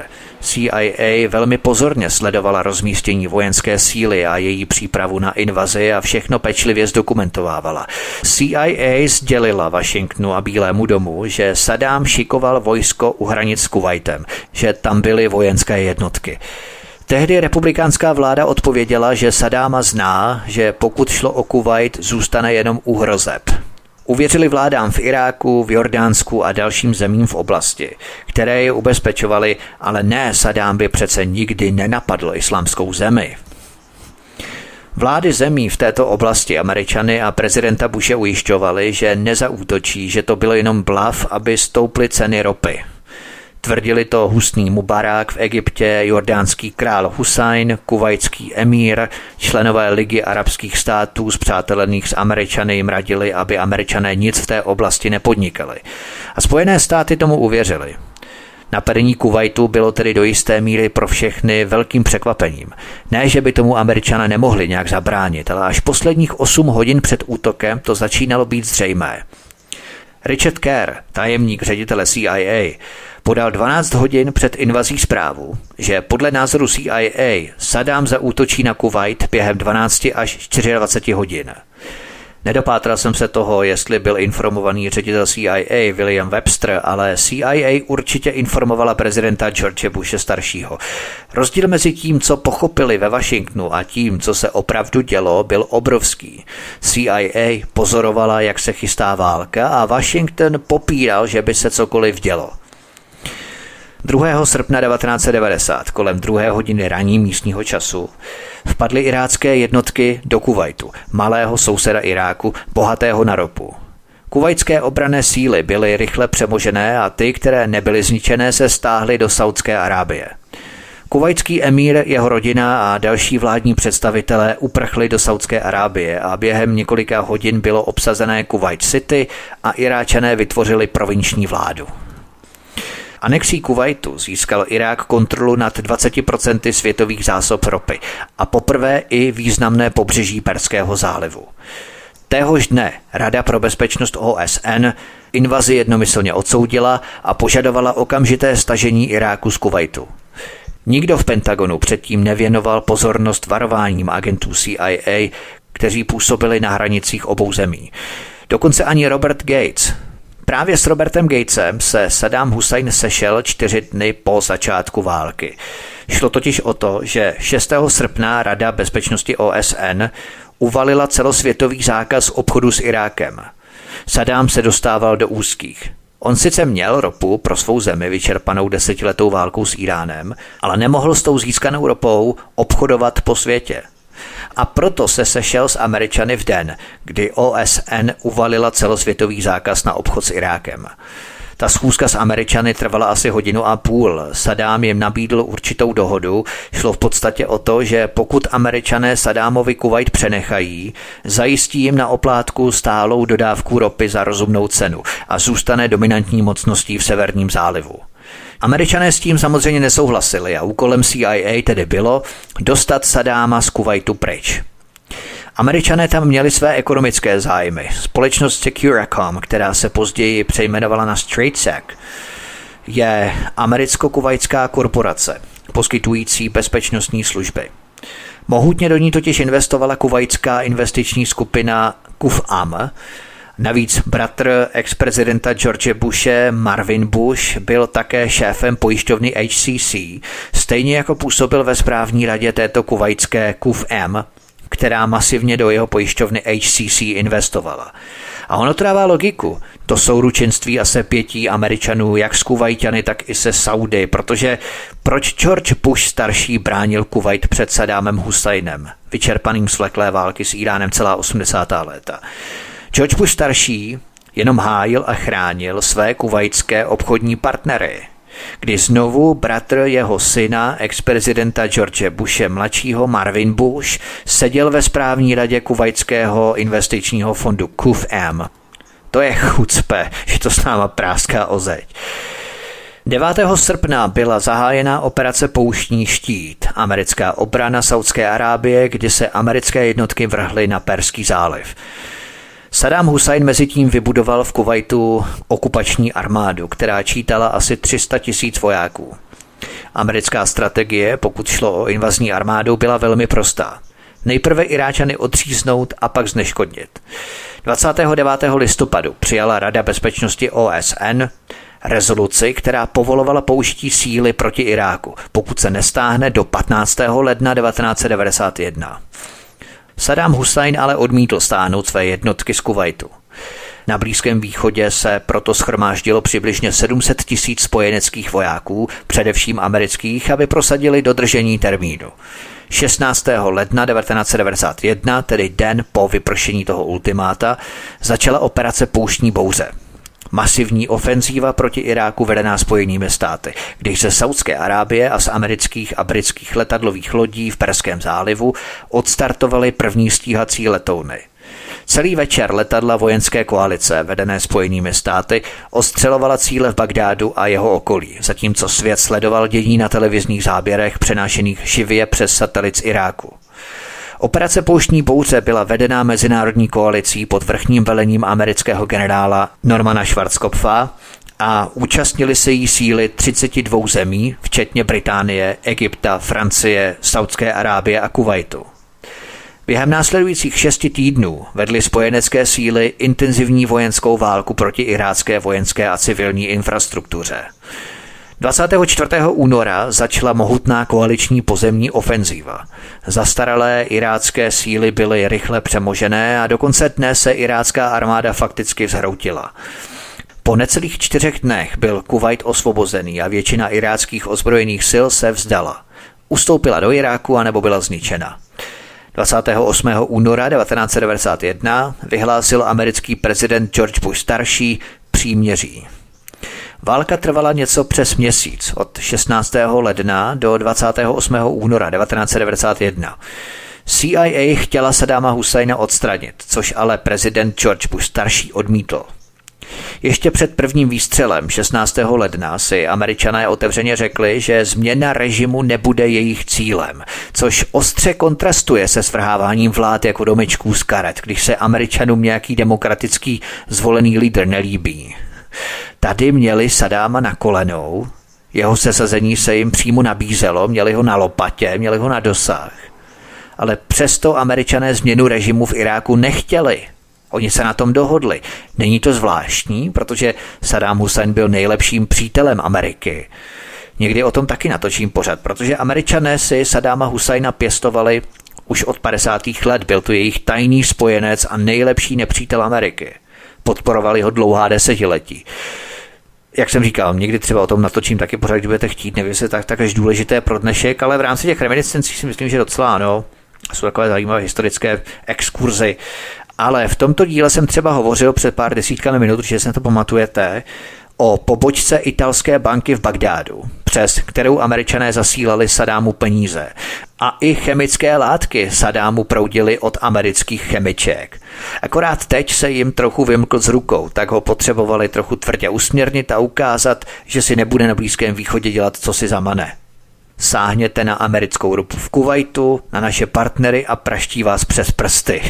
CIA velmi pozorně sledovala rozmístění vojenské síly a její přípravu na invazi a všechno pečlivě zdokumentovávala. CIA sdělila Washingtonu a Bílému domu, že Saddám šikoval vojsko u hranic s Kuvajtem, že tam byly vojenské jednotky. Tehdy republikánská vláda odpověděla, že Saddáma zná, že pokud šlo o Kuvajt, zůstane jenom u hrozeb. Uvěřili vládám v Iráku, v Jordánsku a dalším zemím v oblasti, které je ubezpečovali, ale ne, Saddám by přece nikdy nenapadl islámskou zemi. Vlády zemí v této oblasti Američany a prezidenta Bushe ujišťovali, že nezaútočí, že to bylo jenom blav, aby stouply ceny ropy. Tvrdili to husný Mubarak v Egyptě, jordánský král Husajn, kuvajský emír, členové Ligy arabských států spřátelených s Američany jim radili, aby Američané nic v té oblasti nepodnikali. A Spojené státy tomu uvěřili. Napadení Kuvajtu bylo tedy do jisté míry pro všechny velkým překvapením. Ne, že by tomu Američané nemohli nějak zabránit, ale až posledních 8 hodin před útokem to začínalo být zřejmé. Richard Kerr, tajemník ředitele CIA, podal 12 hodin před invazí zprávu, že podle názoru CIA Saddám zaútočí na Kuvajt během 12 až 24 hodin. Nedopátral jsem se toho, jestli byl informovaný ředitel CIA William Webster, ale CIA určitě informovala prezidenta George Bushe staršího. Rozdíl mezi tím, co pochopili ve Washingtonu a tím, co se opravdu dělo, byl obrovský. CIA pozorovala, jak se chystá válka a Washington popíral, že by se cokoliv dělo. 2. srpna 1990, kolem 2 hodiny ranní místního času, vpadly irácké jednotky do Kuvajtu, malého souseda Iráku, bohatého na ropu. Kuvajtské obranné síly byly rychle přemožené a ty, které nebyly zničené, se stáhly do Saudské Arábie. Kuvajtský emír, jeho rodina a další vládní představitelé uprchli do Saudské Arábie a během několika hodin bylo obsazené Kuwait City a Iráčané vytvořili provinční vládu. Anexí Kuvajtu získal Irák kontrolu nad 20% světových zásob ropy a poprvé i významné pobřeží Perského zálivu. Téhož dne Rada pro bezpečnost OSN invazi jednomyslně odsoudila a požadovala okamžité stažení Iráku z Kuvajtu. Nikdo v Pentagonu předtím nevěnoval pozornost varováním agentů CIA, kteří působili na hranicích obou zemí. Dokonce ani Robert Gates. Právě s Robertem Gatesem se Saddám Husajn sešel 4 dny po začátku války. Šlo totiž o to, že 6. srpna Rada bezpečnosti OSN uvalila celosvětový zákaz obchodu s Irákem. Saddám se dostával do úzkých. On sice měl ropu pro svou zemi vyčerpanou 10letou válkou s Iránem, ale nemohl s tou získanou ropou obchodovat po světě. A proto se sešel s Američany v den, kdy OSN uvalila celosvětový zákaz na obchod s Irákem. Ta schůzka s Američany trvala asi 1,5 hodiny. Saddám jim nabídl určitou dohodu. Šlo v podstatě o to, že pokud Američané Saddámovi Kuvajt přenechají, zajistí jim na oplátku stálou dodávku ropy za rozumnou cenu a zůstane dominantní mocností v Severním zálivu. Američané s tím samozřejmě nesouhlasili a úkolem CIA tedy bylo dostat Saddáma z Kuvajtu pryč. Američané tam měli své ekonomické zájmy. Společnost Securacom, která se později přejmenovala na StraightSec, je americko-kuvajská korporace, poskytující bezpečnostní služby. Mohutně do ní totiž investovala kuvajtská investiční skupina KUFAM. Navíc bratr ex-prezidenta George Bushe, Marvin Bush, byl také šéfem pojišťovny HCC, stejně jako působil ve správní radě této kuvajtské KUFM, která masivně do jeho pojišťovny HCC investovala. A ono to dává logiku. To souručenství a sepětí Američanů jak s Kuvajťany, tak i se Saudy, protože proč George Bush starší bránil Kuvajt před Saddámem Husajnem, vyčerpaným z vleklé války s Iránem celá 80. léta? George Bush starší jenom hájil a chránil své kuvajtské obchodní partnery, kdy znovu bratr jeho syna, ex-prezidenta George Bushe mladšího Marvin Bush, seděl ve správní radě kuvajtského investičního fondu KUFM. To je chucpe, že to s náma práská o zeď. 9. srpna byla zahájena operace Pouštní štít, americká obrana Saudské Arábie, kdy se americké jednotky vrhly na Perský záliv. Saddám Husajn mezitím vybudoval v Kuvajtu okupační armádu, která čítala asi 300 000 vojáků. Americká strategie, pokud šlo o invazní armádu, byla velmi prostá. Nejprve Iráčany odříznout a pak zneškodnit. 29. listopadu přijala Rada bezpečnosti OSN rezoluci, která povolovala použití síly proti Iráku, pokud se nestáhne do 15. ledna 1991. Saddám Husajn ale odmítl stáhnout své jednotky z Kuvajtu. Na Blízkém východě se proto shromáždilo přibližně 700 000 spojeneckých vojáků, především amerických, aby prosadili dodržení termínu. 16. ledna 1991, tedy den po vypršení toho ultimáta, začala operace Pouštní bouře. Masivní ofenzíva proti Iráku vedená Spojenými státy, když ze Saudské Arábie a z amerických a britských letadlových lodí v Perském zálivu odstartovaly první stíhací letouny. Celý večer letadla vojenské koalice vedené Spojenými státy ostřelovala cíle v Bagdádu a jeho okolí, zatímco svět sledoval dění na televizních záběrech přenášených živě přes satelit z Iráku. Operace Pouštní bouře byla vedená mezinárodní koalicí pod vrchním velením amerického generála Normana Schwarzkopfa a účastnili se jí síly 32 zemí, včetně Británie, Egypta, Francie, Saudské Arábie a Kuvajtu. Během následujících 6 týdnů vedly spojenecké síly intenzivní vojenskou válku proti irácké vojenské a civilní infrastruktuře. 24. února začala mohutná koaliční pozemní ofenzíva. Zastaralé irácké síly byly rychle přemožené a do konce dne se irácká armáda fakticky vzhroutila. Po necelých 4 dnech byl Kuvajt osvobozený a většina iráckých ozbrojených sil se vzdala. Ustoupila do Iráku anebo byla zničena. 28. února 1991 vyhlásil americký prezident George Bush starší příměří. Válka trvala něco přes měsíc, od 16. ledna do 28. února 1991. CIA chtěla Saddáma Husajna odstranit, což ale prezident George Bush starší odmítl. Ještě před prvním výstřelem 16. ledna si Američané otevřeně řekli, že změna režimu nebude jejich cílem, což ostře kontrastuje se svrháváním vlád jako domečků z karet, když se Američanům nějaký demokratický zvolený lídr nelíbí. Tady měli Saddáma na kolenou, jeho sesazení se jim přímo nabízelo, měli ho na lopatě, měli ho na dosah. Ale přesto Američané změnu režimu v Iráku nechtěli. Oni se na tom dohodli. Není to zvláštní, protože Saddám Husajn byl nejlepším přítelem Ameriky. Někdy o tom taky natočím pořad, protože Američané si Saddáma Husajna pěstovali už od 50. let. Byl to jejich tajný spojenec a nejlepší nepřítel Ameriky. Podporovali ho dlouhá desetiletí. Jak jsem říkal, někdy třeba o tom natočím taky pořád, když budete chtít, nevím, jestli tak až důležité pro dnešek, ale v rámci těch reminiscencí si myslím, že docela ano. Jsou takové zajímavé historické exkurzy. Ale v tomto díle jsem třeba hovořil před pár desítkami minut, že se na to pamatujete, o pobočce italské banky v Bagdádu, přes kterou Američané zasílali Saddámu peníze. A i chemické látky Saddámu proudily od amerických chemiček. Akorát teď se jim trochu vymkl z rukou, tak ho potřebovali trochu tvrdě usměrnit a ukázat, že si nebude na Blízkém východě dělat, co si zamane. Sáhněte na americkou ropu v Kuvajtu, na naše partnery a praští vás přes prsty.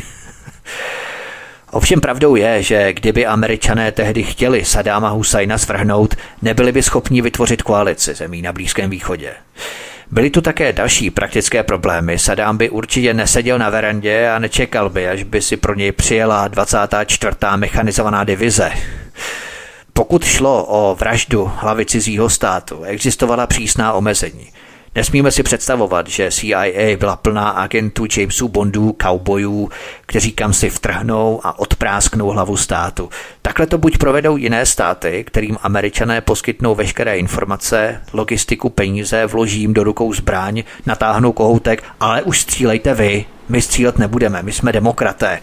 Ovšem pravdou je, že kdyby Američané tehdy chtěli Saddáma Husajna svrhnout, nebyli by schopni vytvořit koalici zemí na Blízkém východě. Byly tu také další praktické problémy. Saddám by určitě neseděl na verandě a nečekal by, až by si pro něj přijela 24. mechanizovaná divize. Pokud šlo o vraždu hlavy cizího státu, existovala přísná omezení. Nesmíme si představovat, že CIA byla plná agentů Jamesů Bondů, kaubojů, kteří kam si vtrhnou a odprásknou hlavu státu. Takhle to buď provedou jiné státy, kterým Američané poskytnou veškeré informace, logistiku, peníze, vloží jim do rukou zbraň, natáhnou kohoutek, ale už střílejte vy, my střílet nebudeme, my jsme demokraté.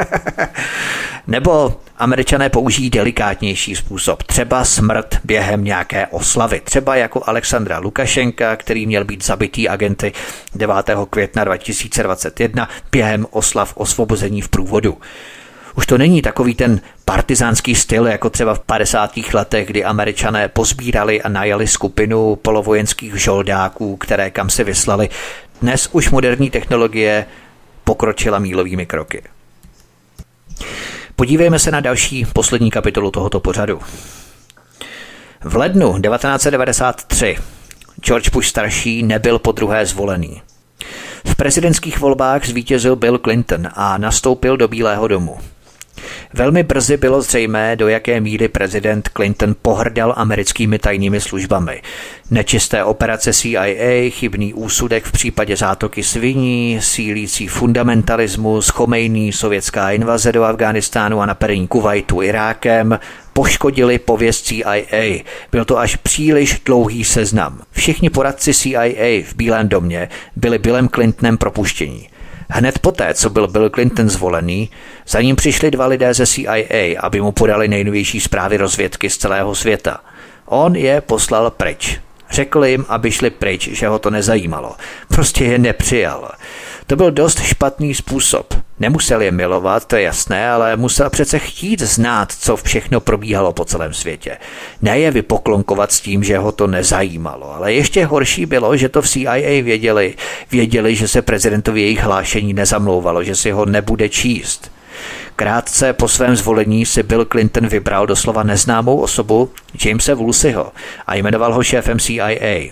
Nebo Američané použijí delikátnější způsob, třeba smrt během nějaké oslavy, třeba jako Alexandra Lukašenka, který měl být zabitý agenty 9. května 2021 během oslav osvobození v průvodu. Už to není takový ten partizánský styl, jako třeba v 50. letech, kdy Američané pozbírali a najali skupinu polovojenských žoldáků, které kam se vyslali. Dnes už moderní technologie pokročila mílovými kroky. Podívejme se na další poslední kapitolu tohoto pořadu. V lednu 1993 George Bush starší nebyl podruhé zvolený. V prezidentských volbách zvítězil Bill Clinton a nastoupil do Bílého domu. Velmi brzy bylo zřejmé, do jaké míry prezident Clinton pohrdal americkými tajnými službami. Nečisté operace CIA, chybný úsudek v případě zátoky sviní, sílící fundamentalismus, Chomejní, sovětská invaze do Afghánistánu a napadení Kuvajtu Irákem poškodili pověst CIA. Byl to až příliš dlouhý seznam. Všichni poradci CIA v Bílém domě byli Billem Clintonem propuštění. Hned poté, co byl Bill Clinton zvolený, za ním přišli 2 lidé ze CIA, aby mu podali nejnovější zprávy rozvědky z celého světa. On je poslal pryč. Řekl jim, aby šli pryč, že ho to nezajímalo. Prostě je nepřijal. To byl dost špatný způsob. Nemusel je milovat, to je jasné, ale musel přece chtít znát, co všechno probíhalo po celém světě. Ne je vypoklonkovat s tím, že ho to nezajímalo, ale ještě horší bylo, že to v CIA věděli. Věděli, že se prezidentovi jejich hlášení nezamlouvalo, že si ho nebude číst. Krátce po svém zvolení si Bill Clinton vybral doslova neznámou osobu Jamese Woolseyho a jmenoval ho šéfem CIA.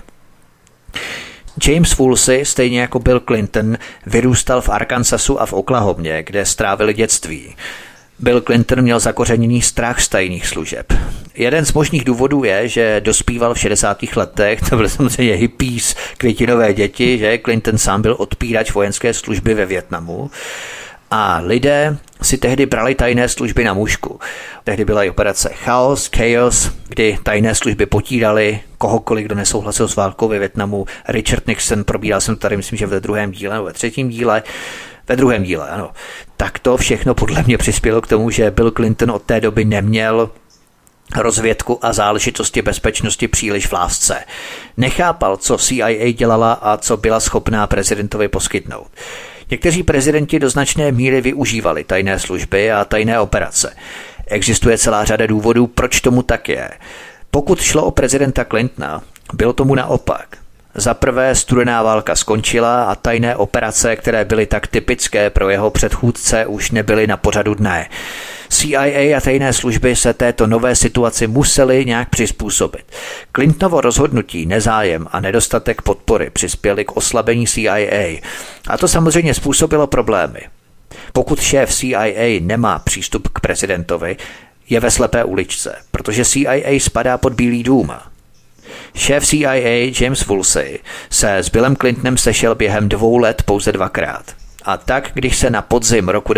James Woolsey, stejně jako Bill Clinton, vyrůstal v Arkansasu a v Oklahomě, kde strávili dětství. Bill Clinton měl zakořeněný strach z tajných služeb. Jeden z možných důvodů je, že dospíval v 60. letech, to byly samozřejmě hippies, květinové děti, že Clinton sám byl odpírač vojenské služby ve Vietnamu. A lidé si tehdy brali tajné služby na mušku. Tehdy byla i operace Chaos, kdy tajné služby potíraly kohokoliv, kdo nesouhlasil s válkou ve Vietnamu. Richard Nixon, probíral jsem to tady, myslím, že ve 2. díle nebo ve 3. díle. Ve 2. díle, ano. Tak to všechno podle mě přispělo k tomu, že Bill Clinton od té doby neměl rozvědku a záležitosti bezpečnosti příliš v lásce. Nechápal, co CIA dělala a co byla schopná prezidentovi poskytnout. Někteří prezidenti do značné míry využívali tajné služby a tajné operace. Existuje celá řada důvodů, proč tomu tak je. Pokud šlo o prezidenta Clintona, bylo tomu naopak. Za prvé studená válka skončila a tajné operace, které byly tak typické pro jeho předchůdce, už nebyly na pořadu dne. CIA a tajné služby se této nové situaci musely nějak přizpůsobit. Clintonovo rozhodnutí, nezájem a nedostatek podpory přispěly k oslabení CIA. A to samozřejmě způsobilo problémy. Pokud šéf CIA nemá přístup k prezidentovi, je ve slepé uličce, protože CIA spadá pod Bílý dům. Šéf CIA James Woolsey se s Billem Clintonem sešel během 2 let pouze 2krát. A tak, když se na podzim roku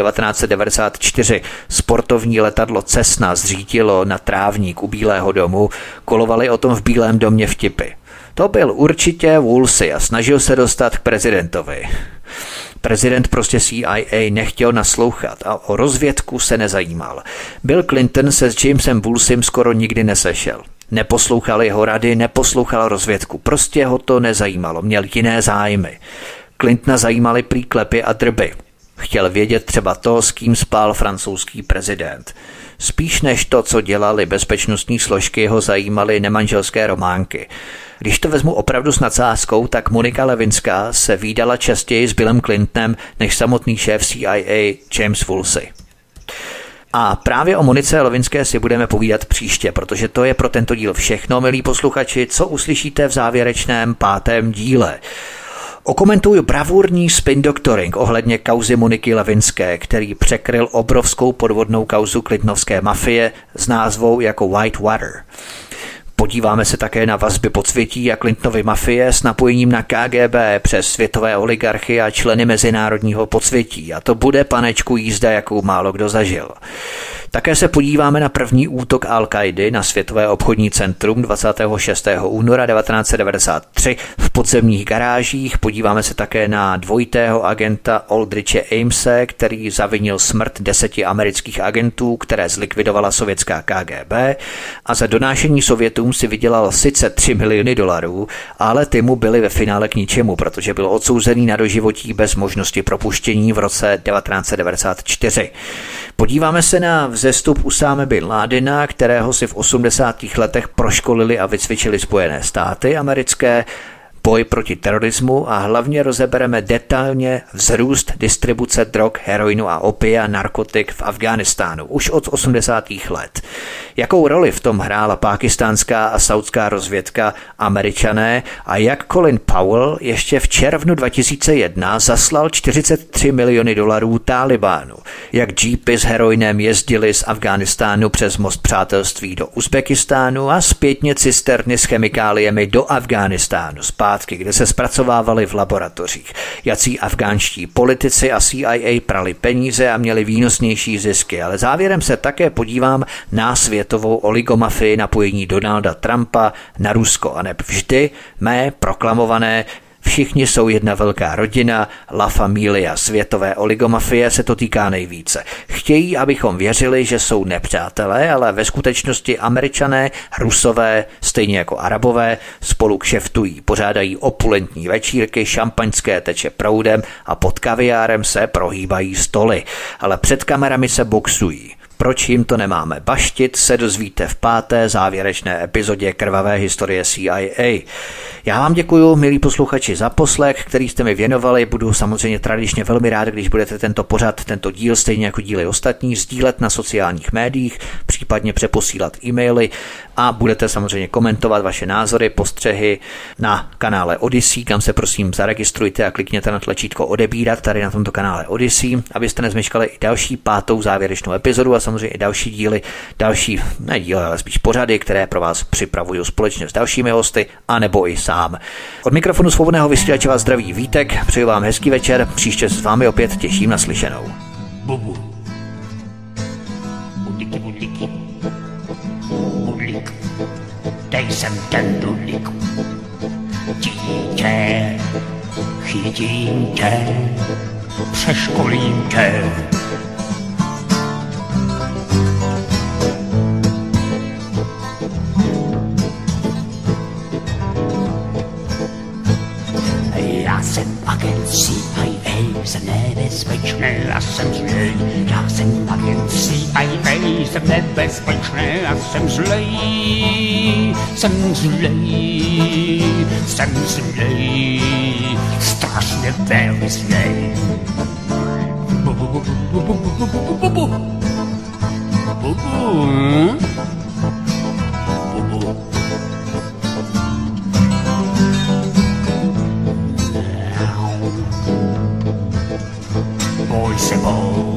1994 sportovní letadlo Cessna zřítilo na trávník u Bílého domu, kolovaly o tom v Bílém domě vtipy. To byl určitě Woolsey a snažil se dostat k prezidentovi. Prezident prostě CIA nechtěl naslouchat a o rozvědku se nezajímal. Bill Clinton se s Jamesem Woolseyem skoro nikdy nesešel. Neposlouchal jeho rady, neposlouchal rozvědku. Prostě ho to nezajímalo, měl jiné zájmy. Clintona zajímaly prý klepy a drby. Chtěl vědět třeba to, s kým spal francouzský prezident. Spíš než to, co dělali bezpečnostní složky, ho zajímaly nemanželské románky. Když to vezmu opravdu s nadsázkou, tak Monika Lewinská se vídala častěji s Billem Clintonem než samotný šéf CIA James Woolsey. A právě o Monice Lewinské si budeme povídat příště, protože to je pro tento díl všechno, milí posluchači, co uslyšíte v závěrečném 5. díle. Okomentuju bravurní spin doctoring ohledně kauzy Moniky Lewinské, který překryl obrovskou podvodnou kauzu clintonovské mafie s názvou jako Whitewater. Podíváme se také na vazby podsvětí a Clintonovy mafie s napojením na KGB přes světové oligarchy a členy mezinárodního podsvětí. A to bude, panečku, jízda, jakou málo kdo zažil. Také se podíváme na první útok Al-Kaidy na Světové obchodní centrum 26. února 1993 v podzemních garážích. Podíváme se také na dvojitého agenta Aldriche Amose, který zavinil smrt 10 amerických agentů, které zlikvidovala sovětská KGB a za donášení Sovětům si vydělal sice $3 miliony, ale ty mu byly ve finále k ničemu, protože byl odsouzený na doživotí bez možnosti propuštění v roce 1994. Podíváme se na vzestup Usáme bin Ládina, kterého si v 80. letech proškolili a vycvičili Spojené státy americké. boj proti terorismu a hlavně rozebereme detailně vzrůst distribuce drog, heroinu a opia, narkotik v Afghánistánu už od 80. let. Jakou roli v tom hrála pákistánská a saudská rozvědka, Američané a jak Colin Powell ještě v červnu 2001 zaslal 43 miliony dolarů Tálibánu, jak džípy s heroinem jezdily z Afghánistánu přes most přátelství do Uzbekistánu a zpětně cisterny s chemikáliemi do Afghánistánu zpátky, kde se zpracovávaly v laboratořích. Jací afgánští politici a CIA prali peníze a měli výnosnější zisky, ale závěrem se také podívám na světovou oligomafii napojení Donalda Trumpa na Rusko a neb vždy mé proklamované všichni jsou jedna velká rodina, La Familia světové oligomafie se to týká nejvíce. Chtějí, abychom věřili, že jsou nepřátelé, ale ve skutečnosti Američané, Rusové, stejně jako Arabové, spolu kšeftují, pořádají opulentní večírky, šampaňské teče proudem a pod kaviárem se prohýbají stoly, ale před kamerami se boxují. Proč jim to nemáme baštit, se dozvíte v 5. závěrečné epizodě krvavé historie CIA. Já vám děkuju, milí posluchači, za poslech, který jste mi věnovali. Budu samozřejmě tradičně velmi rád, když budete tento díl, stejně jako díly ostatní, sdílet na sociálních médiích, případně přeposílat e-maily a budete samozřejmě komentovat vaše názory, postřehy na kanále Odyssey, kam se prosím zaregistrujte a klikněte na tlačítko odebírat tady na tomto kanále Odyssey, abyste nezmeškali i další 5. závěrečnou epizodu a samozřejmě i další díly, ne díly, ale spíš pořady, které pro vás připravuju společně s dalšími hosty, anebo i sám. Od mikrofonu Svobodného vysílače vás zdraví Vítek, přeju vám hezký večer, příště s vámi opět těším na slyšenou. Bubu. Budiky, budiky. Bulík. Dej sem ten bulík. Dítě, chytím tě, přeškolím tě. Já jsem agent CIA, jsem nebezpečný a jsem zlej. Já jsem agent CIA, jsem nebezpečný a jsem zlej. Jsem zlej, jsem zlej, strašně velmi zlej. Bubu, bubu, bubu, bubu, bubu, bubu. Bubu. Boj se bou.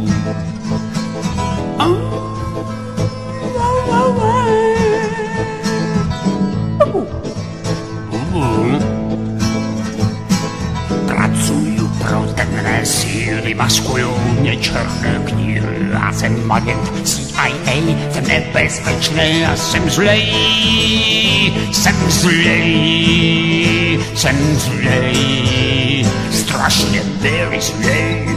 Pracuju pro temné síly, maskuju mě černé kníry. Já jsem agent CIA, jsem nebezpečný a jsem zlej. Jsem zlej, jsem zlej, strašně very zlej.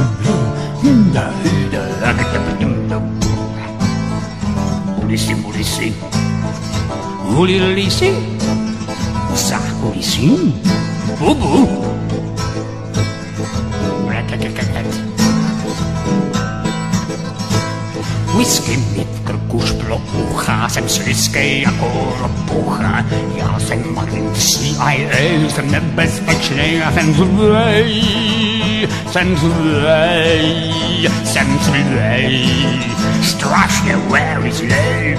Ulisy, ulisy, ulisy, za ulisy, bubu. Whisky mi v krku šplouchá, jsem slizkej jako ropucha. Já jsem agent CIA, jsem nebezpečný a jsem zlej. Jsem zlej, jsem zlej, strašně very zlej.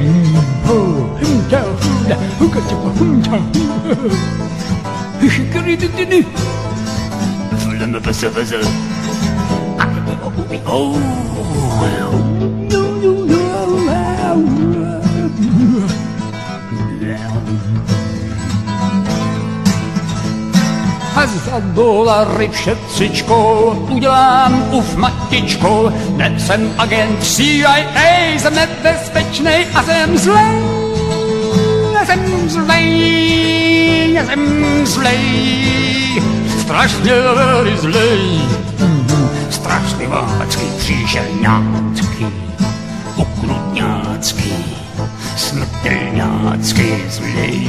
A za dolary všetcičko udělám uf matičko. Ne, jsem agent CIA, jsem nebezpečnej a jsem zlej. Jsem zlej, jsem zlej, strašně velmi zlej. Strašně vácky, příšerňácky, ukrutňácky, smrtelňácky zlej.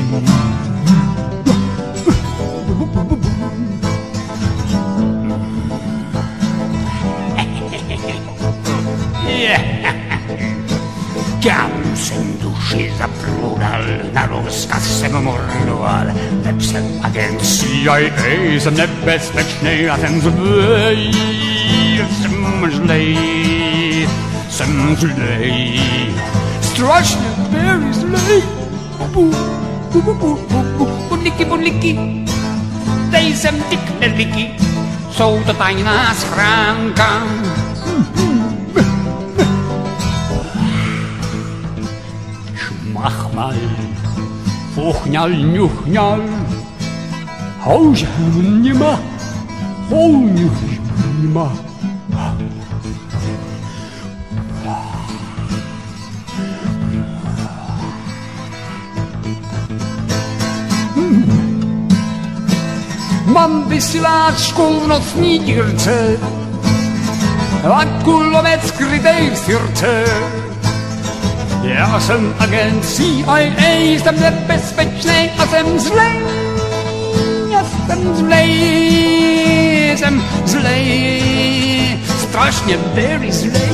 Kam jsem duši zapludal, na rozkaz jsem mordoval. Neb jsem agent CIA, jsem nebezpečný a jsem zlej. Jsem zlej, strašně very zlej. Budliky, dej sem ty knedlíky, jsou to tajná schránka. Šmachmal, fuchňal, ňuchňal, houžhnima, houňužnima. Mám vysíláčku v noční dírce a kulovec skrytej v sirce. Já jsem agent CIA, jsem nebezpečnej a jsem zlej. Jsem zlej, strašně very zlej.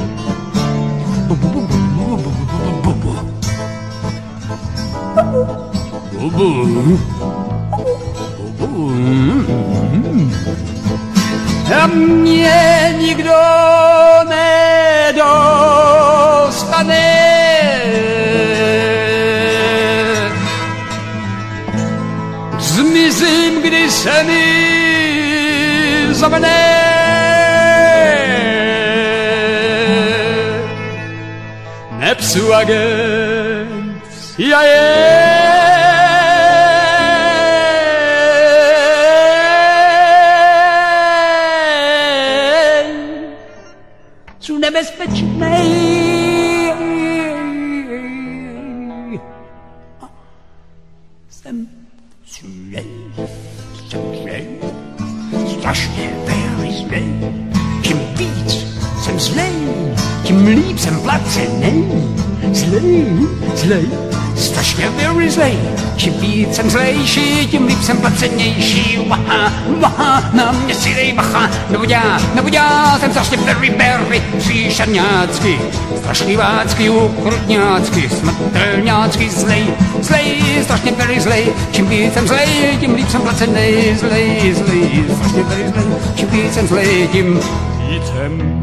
A mě nikdo nedostane. Zmizím, když se mi zamne. Nepsu agent CIA. Nebezpečnej. Jsem zlej, strašně very zlej. Čím víc jsem zlej, tím líp jsem placenej. Zlej, strašně very zlej. Čím víc jsem zlejší, tím líp jsem placenější. Vaha, na mě si dej bacha. Nebo já jsem strašně very příšerňácky, strašlivácky, ukrutňácky, smrtelňácky, zlej, strašně very zlej. Čím víc jsem zlej, tím líp jsem placenej. Zlej, strašně very zlej. Čím víc jsem zlej, tím víc jsem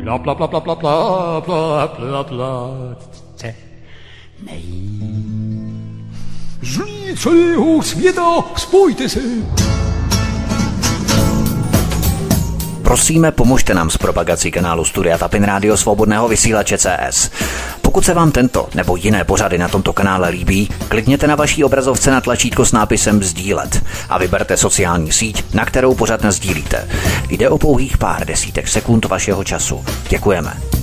zlý celého světa, spojte se. Prosíme, pomožte nám s propagací kanálu Studia Tapin Rádio Svobodného vysílače CS. Pokud se vám tento nebo jiné pořady na tomto kanále líbí, klikněte na vaší obrazovce na tlačítko s nápisem sdílet a vyberte sociální síť, na kterou pořad nasdílíte. Jde o pouhých pár desítek sekund vašeho času. Děkujeme.